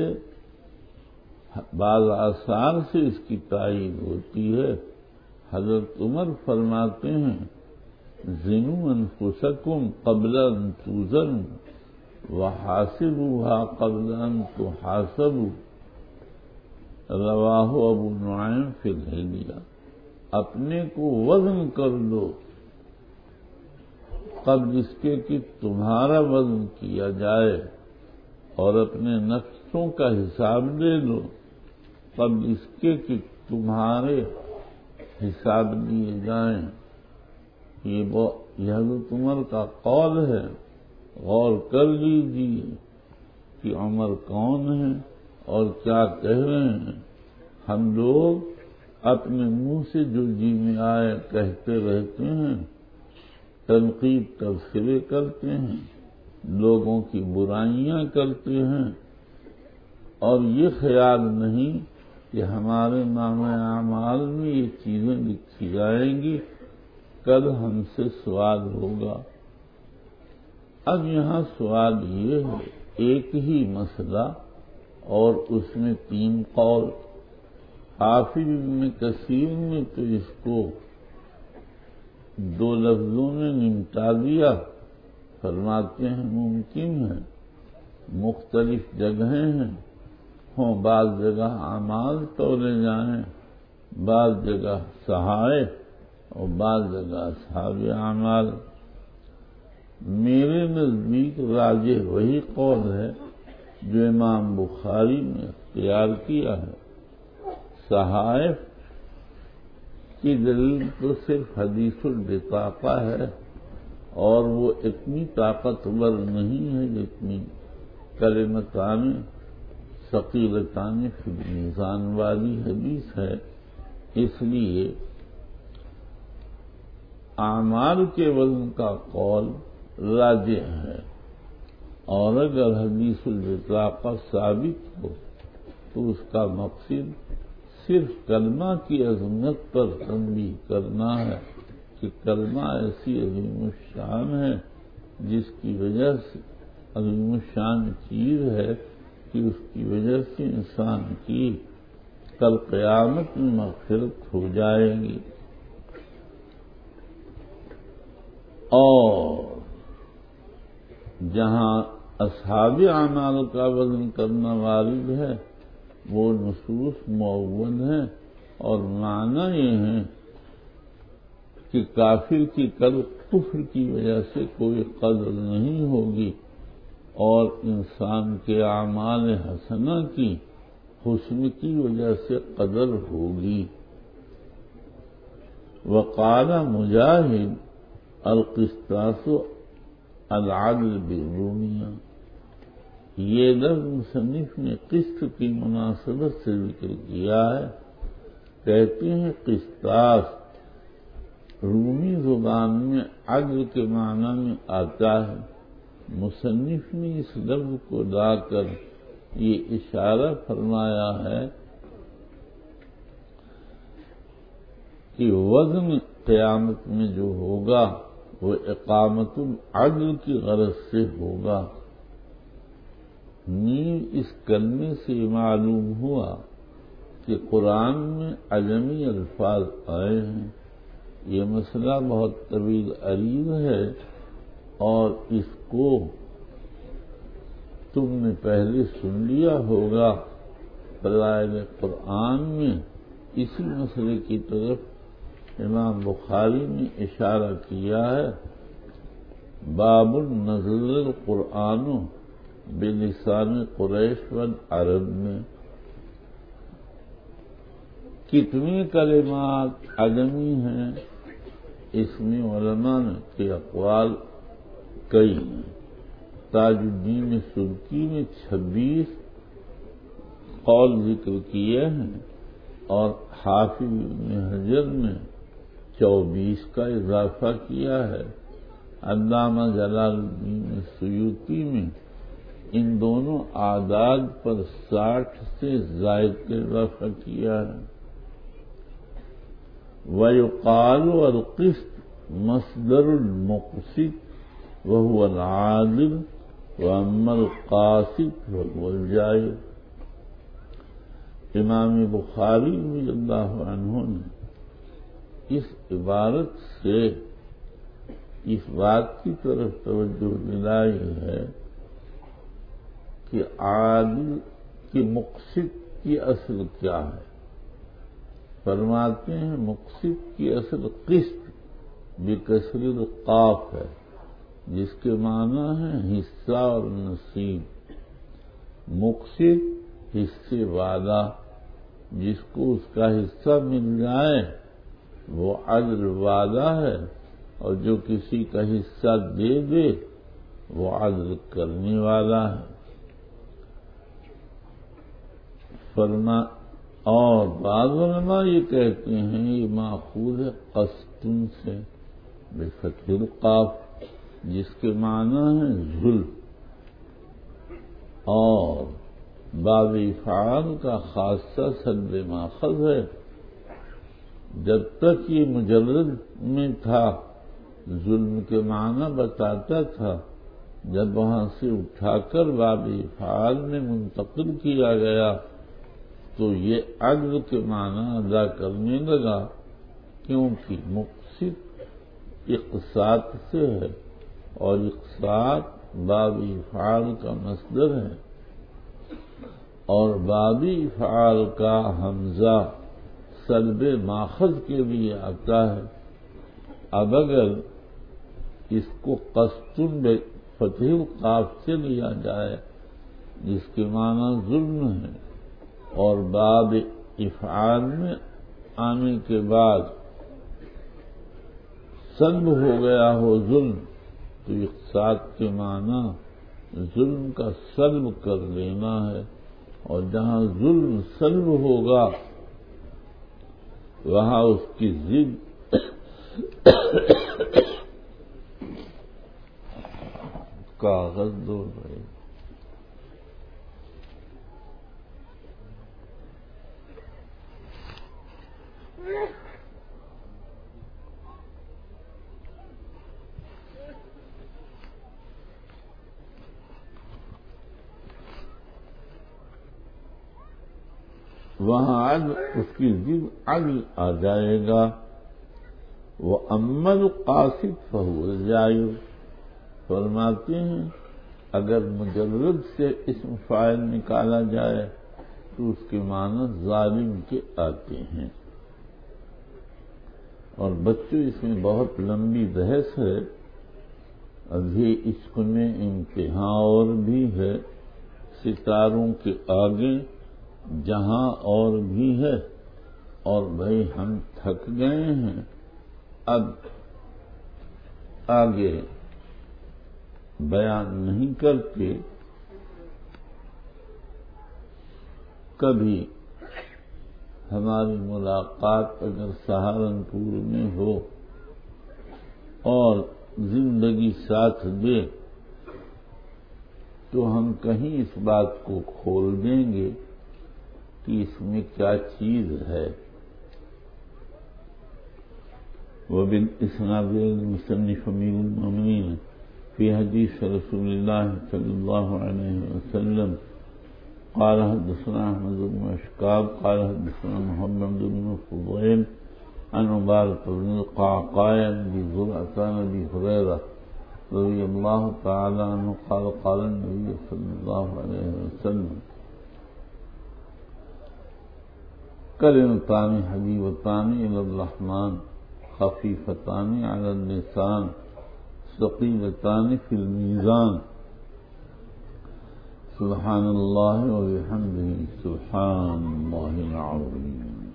بعض آثار سے اس کی تائید ہوتی ہے۔ حضرت عمر فرماتے ہیں زنوا انفسکم قبل ان توزنوا وحاسبوها قبل ان تحاسبوا، رواہ ابو نعیم فی الحلیہ۔ اپنے کو وزن کر لو قبل اس کے کہ تمہارا وزن کیا جائے، اور اپنے نفسوں کا حساب لے لو قبل اس کے کہ تمہارے حساب لیے جائیں۔ یہ حضرت عمر کا قول ہے۔ غور کر لیجیے کہ عمر کون ہیں اور کیا کہہ رہے ہیں۔ ہم لوگ اپنے منہ سے جو جی میں آئے کہتے رہتے ہیں، تنقید تبصرے کرتے ہیں، لوگوں کی برائیاں کرتے ہیں، اور یہ خیال نہیں کہ ہمارے نام اعمال میں یہ چیزیں لکھی جائیں گی، کل ہم سے سوال ہوگا۔ اب یہاں سوال یہ ہے، ایک ہی مسئلہ اور اس میں 3 قول۔ حافظ ابن کثیر نے تو اس کو 2 لفظوں میں نمٹا دیا، فرماتے ہیں ممکن ہے مختلف جگہیں ہیں، ہوں بعض جگہ اعمال تولے جائیں، بعض جگہ صحائف اور بعض جگہ اصحاب اعمال۔ میرے نزدیک راجح وہی قول ہے جو امام بخاری نے اختیار کیا ہے، صحائف کی دلیل تو صرف حدیث البطاقہ ہے، اور وہ اتنی طاقتور نہیں ہے جتنی کلمتان ثقیلتان فی المیزان والی حدیث ہے۔ اس لیے اعمال کے وزن کا قول راجح ہے، اور اگر حدیث البطاقہ ثابت ہو تو اس کا مقصد صرف کلمہ کی عظمت پر تنبیہ کرنا ہے کہ کلمہ ایسی عظیم الشان ہے جس کی وجہ سے عظیم الشان چیز ہے کہ اس کی وجہ سے انسان کی کل قیامت میں مغفرت ہو جائے گی۔ اور جہاں اصحاب اعمال کا وزن کرنا وارد ہے وہ نصوص معول ہیں، اور معنی یہ ہے کہ کافر کی کفر کی وجہ سے کوئی قدر نہیں ہوگی، اور انسان کے اعمال حسنہ کی حسن کی وجہ سے قدر ہوگی۔ وقال مجاہد القسطاس العدل بالرومیہ، یہ لفظ مصنف نے قسط کی مناسبت سے ذکر کیا ہے۔ کہتے ہیں قسطاس رومی زبان میں عدل کے معنی میں آتا ہے۔ مصنف نے اس لفظ کو لا کر یہ اشارہ فرمایا ہے کہ وزن قیامت میں جو ہوگا وہ اقامت العدل کی غرض سے ہوگا۔ اس کلمے سے معلوم ہوا کہ قرآن میں عجمی الفاظ آئے ہیں۔ یہ مسئلہ بہت طویل عریض ہے، اور اس کو تم نے پہلے سن لیا ہوگا۔ فضائل قرآن میں اسی مسئلے کی طرف امام بخاری نے اشارہ کیا ہے۔ باب نزل القرآن بلسان قریش والعرب میں کتنے کلمات عجمی ہیں، اس میں علماء کے اقوال کئی ہیں۔ تاج الدین سبکی نے 26 قول ذکر کیے ہیں، اور حافظ ابن حجر نے 24 کا اضافہ کیا ہے۔ علامہ جلال الدین سیوطی نے ان دونوں اعداد پر 60 سے زائد کا اضافہ کیا ہے۔ وَيُقَالُ الْقِسْطُ مَصْدَرُ الْمُقْسِطِ وَهُوَ الْعَادِلُ وَأَمَّا الْقَاسِطُ فَهُوَ الْجَائِرُ۔ امام بخاری رضی اللہ عنہ نے اس عبارت سے اس بات کی طرف توجہ دلائی ہے کہ عادل کی مقسط کی اصل کیا ہے۔ فرماتے ہیں مقسط کی اصل قسط بکسر القاف ہے، جس کے معنی ہے حصہ اور نصیب۔ مقسط حصے والا، جس کو اس کا حصہ مل جائے وہ عدل والا ہے، اور جو کسی کا حصہ دے دے وہ عدل کرنے والا ہے۔ اور بعض علماء یہ کہتے ہیں یہ ماخوذ ہے قسطن سے بفتح القاف، جس کے معنی ہے ظلم، اور باب افعال کا خاصہ سد ماخذ ہے۔ جب تک یہ مجرد میں تھا ظلم کے معنی بتاتا تھا، جب وہاں سے اٹھا کر باب افعال میں منتقل کیا گیا تو یہ عدل کے معنی ادا کرنے لگا، کیونکہ مقسط اقساط سے ہے، اور اقساط باب افعال کا مصدر ہے، اور باب افعال کا حمزہ سلب ماخذ کے لیے آتا ہے۔ اب اگر اس کو قسطن فتح القاف سے لیا جائے جس کے معنی ظلم ہے، اور باب افعال میں آنے کے بعد سلب ہو گیا ہو ظلم، تو اقساط کے معنی ظلم کا سلب کر لینا ہے، اور جہاں ظلم سلب ہوگا وہاں اس کی ضد کاغذ دور رہے گا۔ وہاں عدل، اس کی ضد عدل آ جائے گا۔ وہ امن قاصد فہو جائز، فرماتے ہیں اگر مجرد سے اسم فاعل نکالا جائے تو اس کے معنی ظالم کے آتے ہیں۔ اور بچوں اس میں بہت لمبی بحث ہے، ابھی اس میں امتحان اور بھی ہے، ستاروں کے آگے جہاں اور بھی ہے، اور بھائی ہم تھک گئے ہیں، اب آگے بیان نہیں کرتے۔ کبھی ہماری ملاقات اگر سہارنپور میں ہو اور زندگی ساتھ دے تو ہم کہیں اس بات کو کھول دیں گے کہ اس میں کیا چیز ہے۔ وبالاسناد المصنف امیر المؤمنین فی حدیث رسول اللہ صلی اللہ علیہ وسلم قال حدثنا احمد بن اشکاب قال حدثنا محمد بن فضیل عن عبادة بن القعقاع بن زرعة عن ابی ہریرہ رضی اللہ تعالی عنہ قال قال النبی صلی اللہ علیہ وسلم کلمتان حبیبتان الی الرحمن خفیفتان علی اللسان ثقیلتان فی المیزان سبحان اللہ و بحمدہ سبحان اللہ العظیم۔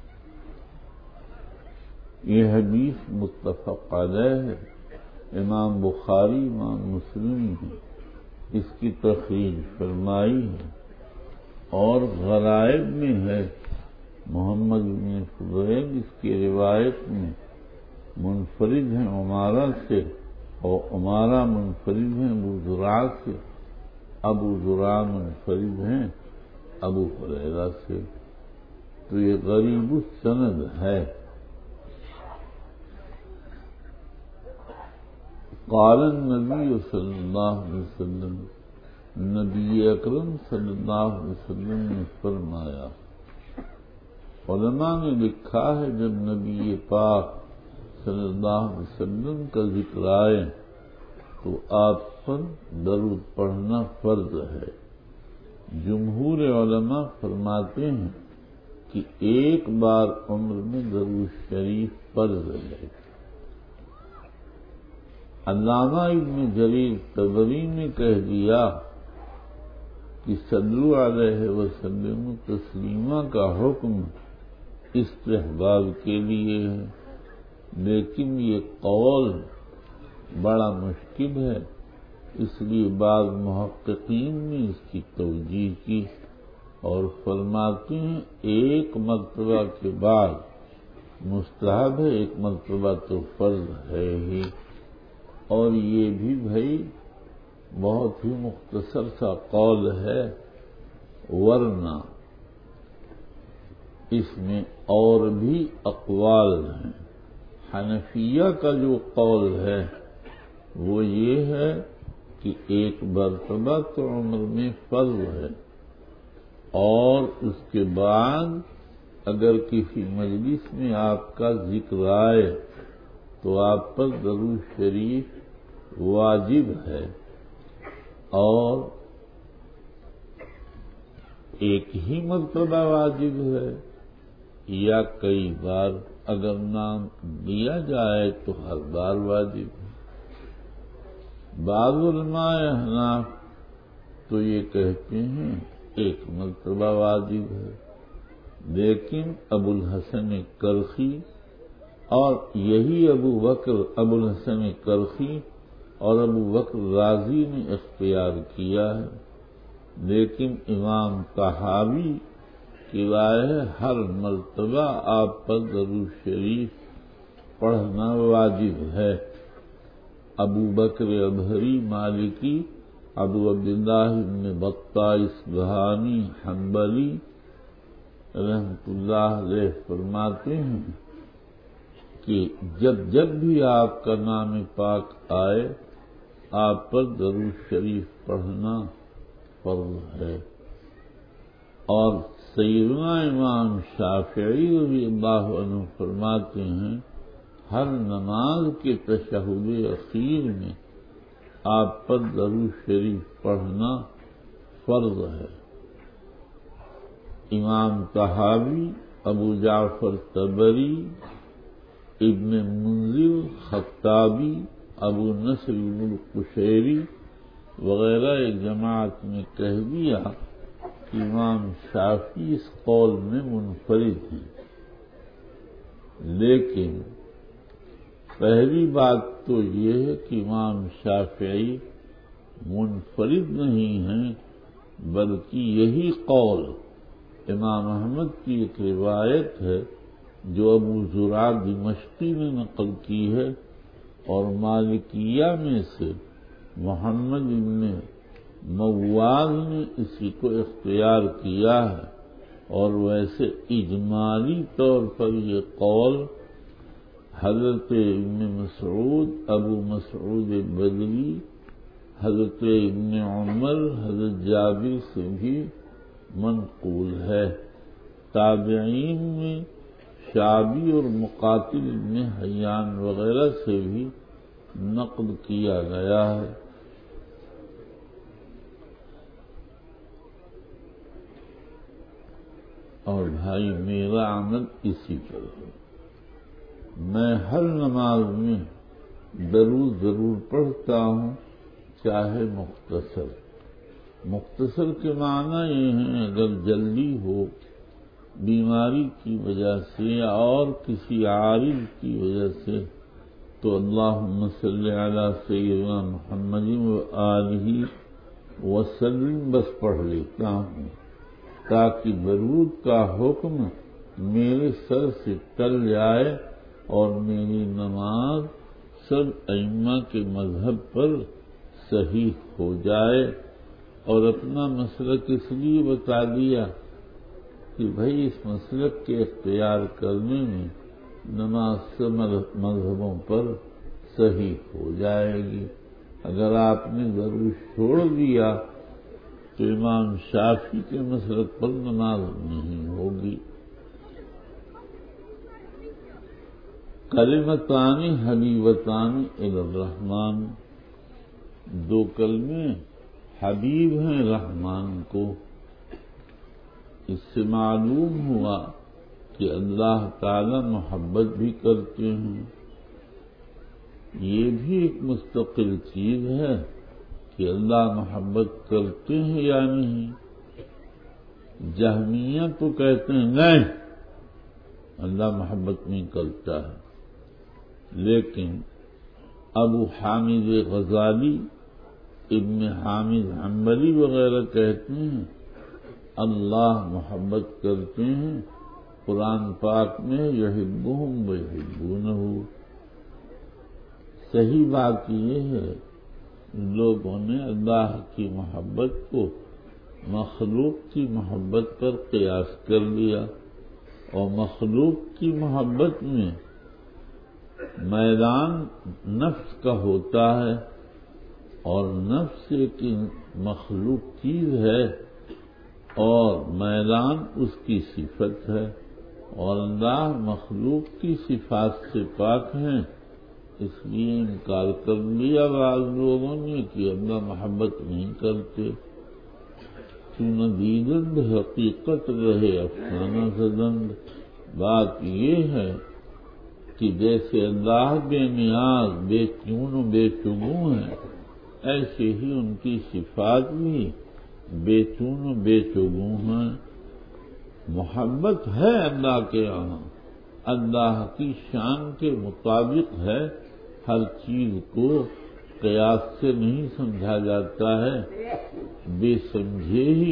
یہ حدیث متفق علیہ ہے، امام بخاری امام مسلم نے اس کی تخریج فرمائی ہے، اور غرائب میں ہے محمد بن فضیل اس کی روایت میں منفرد ہیں عمارہ سے، اور عمارہ منفرد ہیں ابو زرعہ سے، ابو زرعہ منفرد ہیں ابو ہریرہ سے، تو یہ غریب السند ہے۔ قال النبی صلی اللہ علیہ وسلم، نبی اکرم صلی اللہ علیہ وسلم نے فرمایا، علماء نے لکھا ہے جب نبی پاک صلی اللہ علیہ وسلم کا ذکر آئے تو آپ پر درود پڑھنا فرض ہے۔ جمہور علماء فرماتے ہیں کہ ایک بار عمر میں درود شریف فرض ہے۔ علامہ ابن جریر طبری نے کہہ دیا کہ صلو علیہ وسلم تسلیمہ کا حکم استحباب کے لیے ہے، لیکن یہ قول بڑا مشکل ہے، اس لیے بعض محققین نے اس کی توجیہ کی اور فرماتے ہیں ایک مرتبہ کے بعد مستحب ہے، ایک مرتبہ تو فرض ہے ہی۔ اور یہ بھی بھائی بہت ہی مختصر سا قول ہے، ورنہ اس میں اور بھی اقوال ہیں۔ حنفیہ کا جو قول ہے وہ یہ ہے کہ ایک مرتبہ تو عمر میں فرض ہے، اور اس کے بعد اگر کسی مجلس میں آپ کا ذکر آئے تو آپ پر درود شریف واجب ہے، اور ایک ہی مرتبہ واجب ہے یا کئی بار اگر نام دیا جائے تو ہر بار واجب ہے۔ بعض علماء احناف تو یہ کہتے ہیں ایک مرتبہ واجب ہے، لیکن ابو الحسن کرخی اور یہی ابو الحسن کرخی اور ابو بکر رازی نے اختیار کیا ہے، لیکن امام طحاوی کی رائے ہے ہر مرتبہ آپ پر درود شریف پڑھنا واجب ہے۔ ابو بکر ابہری مالکی، ابو عبداللہ ابن بطہ اصبہانی حنبلی رحمۃ اللہ علیہ فرماتے ہیں کہ جب بھی آپ کا نام پاک آئے آپ پر درود شریف پڑھنا فرض ہے۔ اور سیدنا امام شافعی رضی اللہ عنہ فرماتے ہیں ہر نماز کے تشہد اخیر میں آپ پر درود شریف پڑھنا فرض ہے۔ امام طحاوی، ابو جعفر طبری، ابن منذر، خطابی، ابو نصر القشیری وغیرہ ایک جماعت نے کہہ دیا کہ امام شافعی اس قول میں منفرد ہیں، لیکن پہلی بات تو یہ ہے کہ امام شافعی منفرد نہیں ہیں، بلکہ یہی قول امام احمد کی ایک روایت ہے جو ابو زرع دمشقی نے نقل کی ہے، اور مالکیہ میں سے محمد بن مواز نے اسی کو اختیار کیا ہے، اور ویسے اجمالی طور پر یہ قول حضرت ابن مسعود، ابو مسعود بدری، حضرت ابن عمر، حضرت جابر سے بھی منقول ہے۔ تابعین میں شعبی اور مقاتل ابن حیان وغیرہ سے بھی نقل کیا گیا ہے۔ اور بھائی میرا عمل اسی پر ہے، میں ہر نماز میں درود ضرور پڑھتا ہوں، چاہے مختصر کے معنی یہ ہیں اگر جلدی ہو، بیماری کی وجہ سے یا اور کسی عارض کی وجہ سے، تو اللہم صلی علی سیدنا محمد وآلہ وسلم بس پڑھ لیتا ہوں، تاکہ درود کا حکم میرے سر سے ٹل جائے اور میری نماز سب ائمہ کے مذہب پر صحیح ہو جائے۔ اور اپنا مسلک اس لیے بتا دیا کہ بھائی اس مسلک کے اختیار کرنے میں نماز سب مذہبوں پر صحیح ہو جائے گی۔ اگر آپ نے ضرور چھوڑ دیا تو امام شافعی کے مسلک پر نماز نہیں ہوگی۔ کلمتان حبیبتان الی الرحمن، دو کلمے حبیب ہیں رحمان کو۔ اس سے معلوم ہوا کہ اللہ تعالی محبت بھی کرتے ہیں۔ یہ بھی ایک مستقل چیز ہے کہ اللہ محبت کرتے ہیں یا نہیں۔ جہمیہ تو کہتے ہیں نہیں، اللہ محبت نہیں کرتا ہے، لیکن ابو حامد غزالی، ابن حامد حنبلی وغیرہ کہتے ہیں اللہ محبت کرتے ہیں، قرآن پاک میں یحبہم ویحبونہ۔ صحیح بات یہ ہے لوگوں نے اللہ کی محبت کو مخلوق کی محبت پر قیاس کر لیا، اور مخلوق کی محبت میں میدان نفس کا ہوتا ہے، اور نفس ایک مخلوق چیز ہے اور میدان اس کی صفت ہے، اور اللہ مخلوق کی صفات سے پاک ہیں، اس لیے انکار کر لیا بعض لوگوں نے کہ اللہ محبت نہیں کرتے۔ چون دیدند حقیقت رہے افسانہ زدند، بات یہ ہے کہ جیسے اللہ بے نیاز، بے چون و بے چگو ہیں، ایسے ہی ان کی صفات بھی بے چون و بے چگوں ہیں. محبت ہے اللہ کے یہاں، اللہ کی شان کے مطابق ہے. ہر چیز کو قیاس سے نہیں سمجھا جاتا ہے، بے سمجھے ہی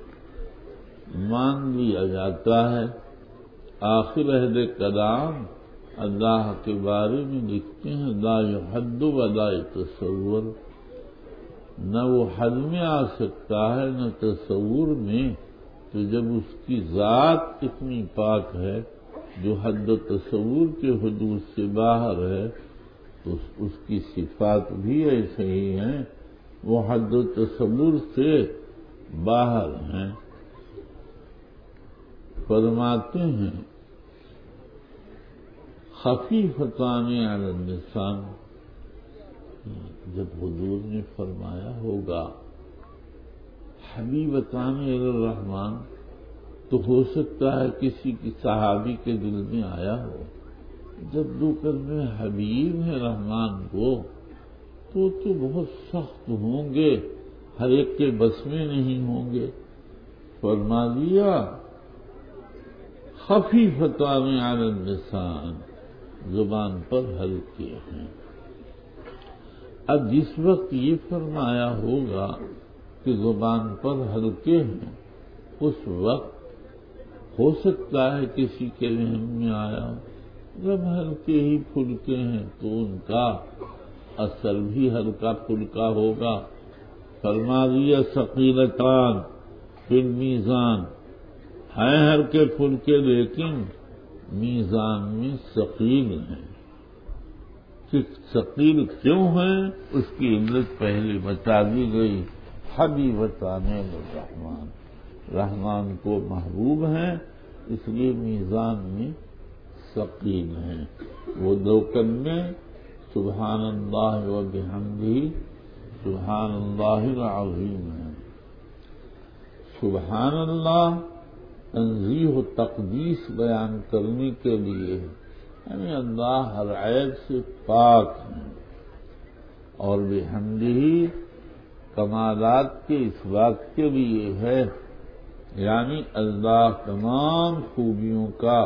مان لیا جاتا ہے. آخر اہل کلام اللہ کے بارے میں لکھتے ہیں لا یحد ولا تصور، نہ وہ حد میں آ سکتا ہے نہ تصور میں. تو جب اس کی ذات اتنی پاک ہے جو حد و تصور کے حدود سے باہر ہے، تو اس کی صفات بھی ایسے ہی ہیں، وہ حد و تصور سے باہر ہیں. فرماتے ہیں خفیفتان علی اللسان. جب حضور نے فرمایا ہوگا حبیبتان الی الرحمن، تو ہو سکتا ہے کسی کی صحابی کے دل میں آیا ہو جب دو کلمے حبیب ہے رحمان کو تو بہت سخت ہوں گے، ہر ایک کے بس میں نہیں ہوں گے. فرما دیا خفیفتان علی اللسان، زبان پر ہلکے ہیں. اب جس وقت یہ فرمایا ہوگا کہ زبان پر ہلکے ہیں، اس وقت ہو سکتا ہے کسی کے ذہن میں آیا جب ہلکے ہی پھلکے ہیں تو ان کا اثر بھی ہلکا پھلکا ہوگا. فرما دیا ثقیلتان فی المیزان، ہیں ہلکے پھلکے لیکن میزان میں ثقیل ہیں. کہ ثقیل کیوں ہیں اس کی علت پہلے بتا دی گئی. حبیبتان الرحمن، رحمان کو محبوب ہیں اس لیے میزان میں ثقیل ہیں. وہ دو کلمے سبحان اللہ و بحمدہ سبحان اللہ العظیم ہیں. سبحان اللہ تنزیہ و تقدیس بیان کرنے کے لیے، یعنی اللہ ہر عیب سے پاک ہیں. اور بحمدہ کمالات کے اس بات کے لیے ہے، یعنی اللہ تمام خوبیوں کا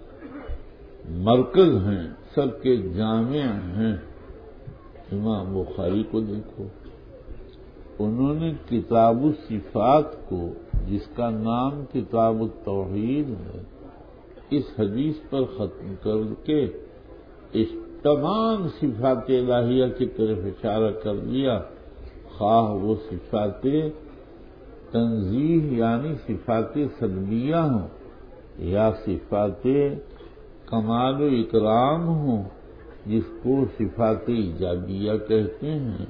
مرکز ہیں، سب کے جامع ہیں. امام بخاری کو دیکھو، انہوں نے کتاب الصفات کو جس کا نام کتاب التوحید ہے اس حدیث پر ختم کر کے اس تمام صفات الہیہ کی طرف اشارہ کر دیا، خواہ وہ صفات تنزیہ یعنی صفات سلبیہ ہوں یا صفات کمال و اکرام ہوں جس کو صفات ایجابیہ کہتے ہیں.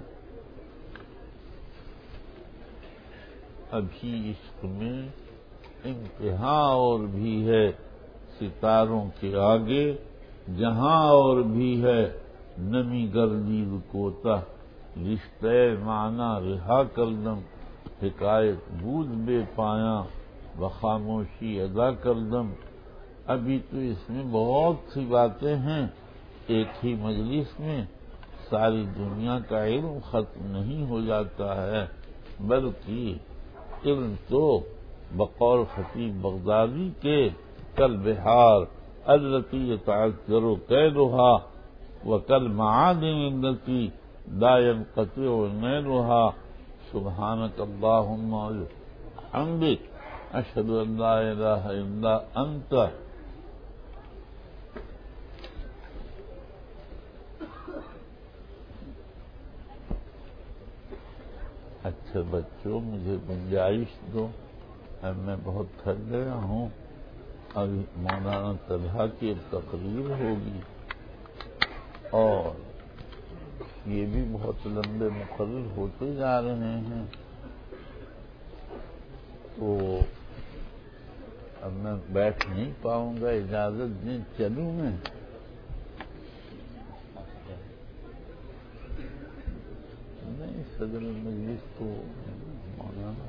ابھی عشق میں انتہا اور بھی ہے ستاروں کے آگے، جہاں اور بھی ہے نمی گردید کوتا، رشتہ معنی رہا کردم، حکایت بود بے پایا بخاموشی ادا کردم. ابھی تو اس میں بہت سی باتیں ہیں، ایک ہی مجلس میں ساری دنیا کا علم ختم نہیں ہو جاتا ہے، بلکہ علم تو بقول خطیب بغدادی کے کل بہار التی یتعذر کیلھا وکل معادن التی لا ينقطع نیلھا. سبحانک اللہم وبحمدک اشہد ان لا الہ الا انت. اچھا بچوں، مجھے گنجائش دو، اب میں بہت تھک گیا ہوں. ابھی مولانا طلحہ کی اب تقریر ہوگی اور یہ بھی بہت لمبے مقرر ہوتے جا رہے ہیں، تو اب میں بیٹھ نہیں پاؤں گا. اجازت دیں چلوں میں؟ نہیں، صدر المجلس تو مولانا.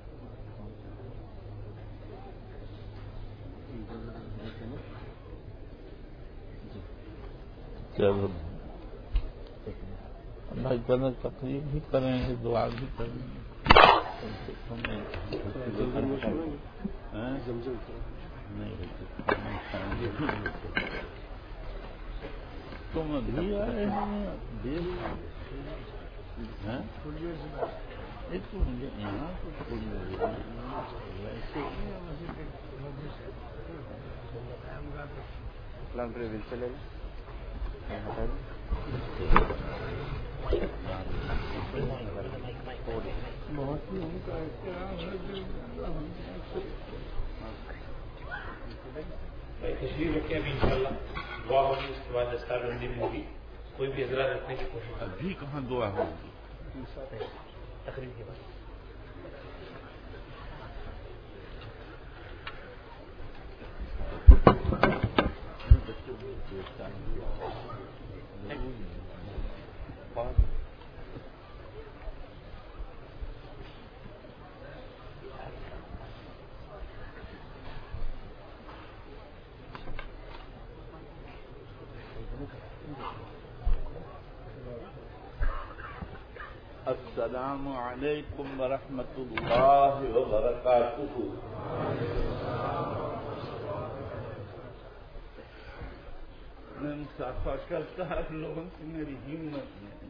چلو بھائی، تقریر بھی کریں گے، دعا بھی کریں گے. تم ابھی آئے ہیں یہاں تو چلے تشریف رکھیں ابھی انشاءاللہ دعا ہوگی، اس کے بعد دستار بندی بھی ہوگی، کوئی بھی حضرات رکھنے کی کوشش ابھی کہاں دعا ہوگی تقریب کے بعد. السلام علیکم ورحمۃ اللہ وبرکاتہ. میں مسافہ کرتا آپ لوگوں سے میری ہمت نہیں.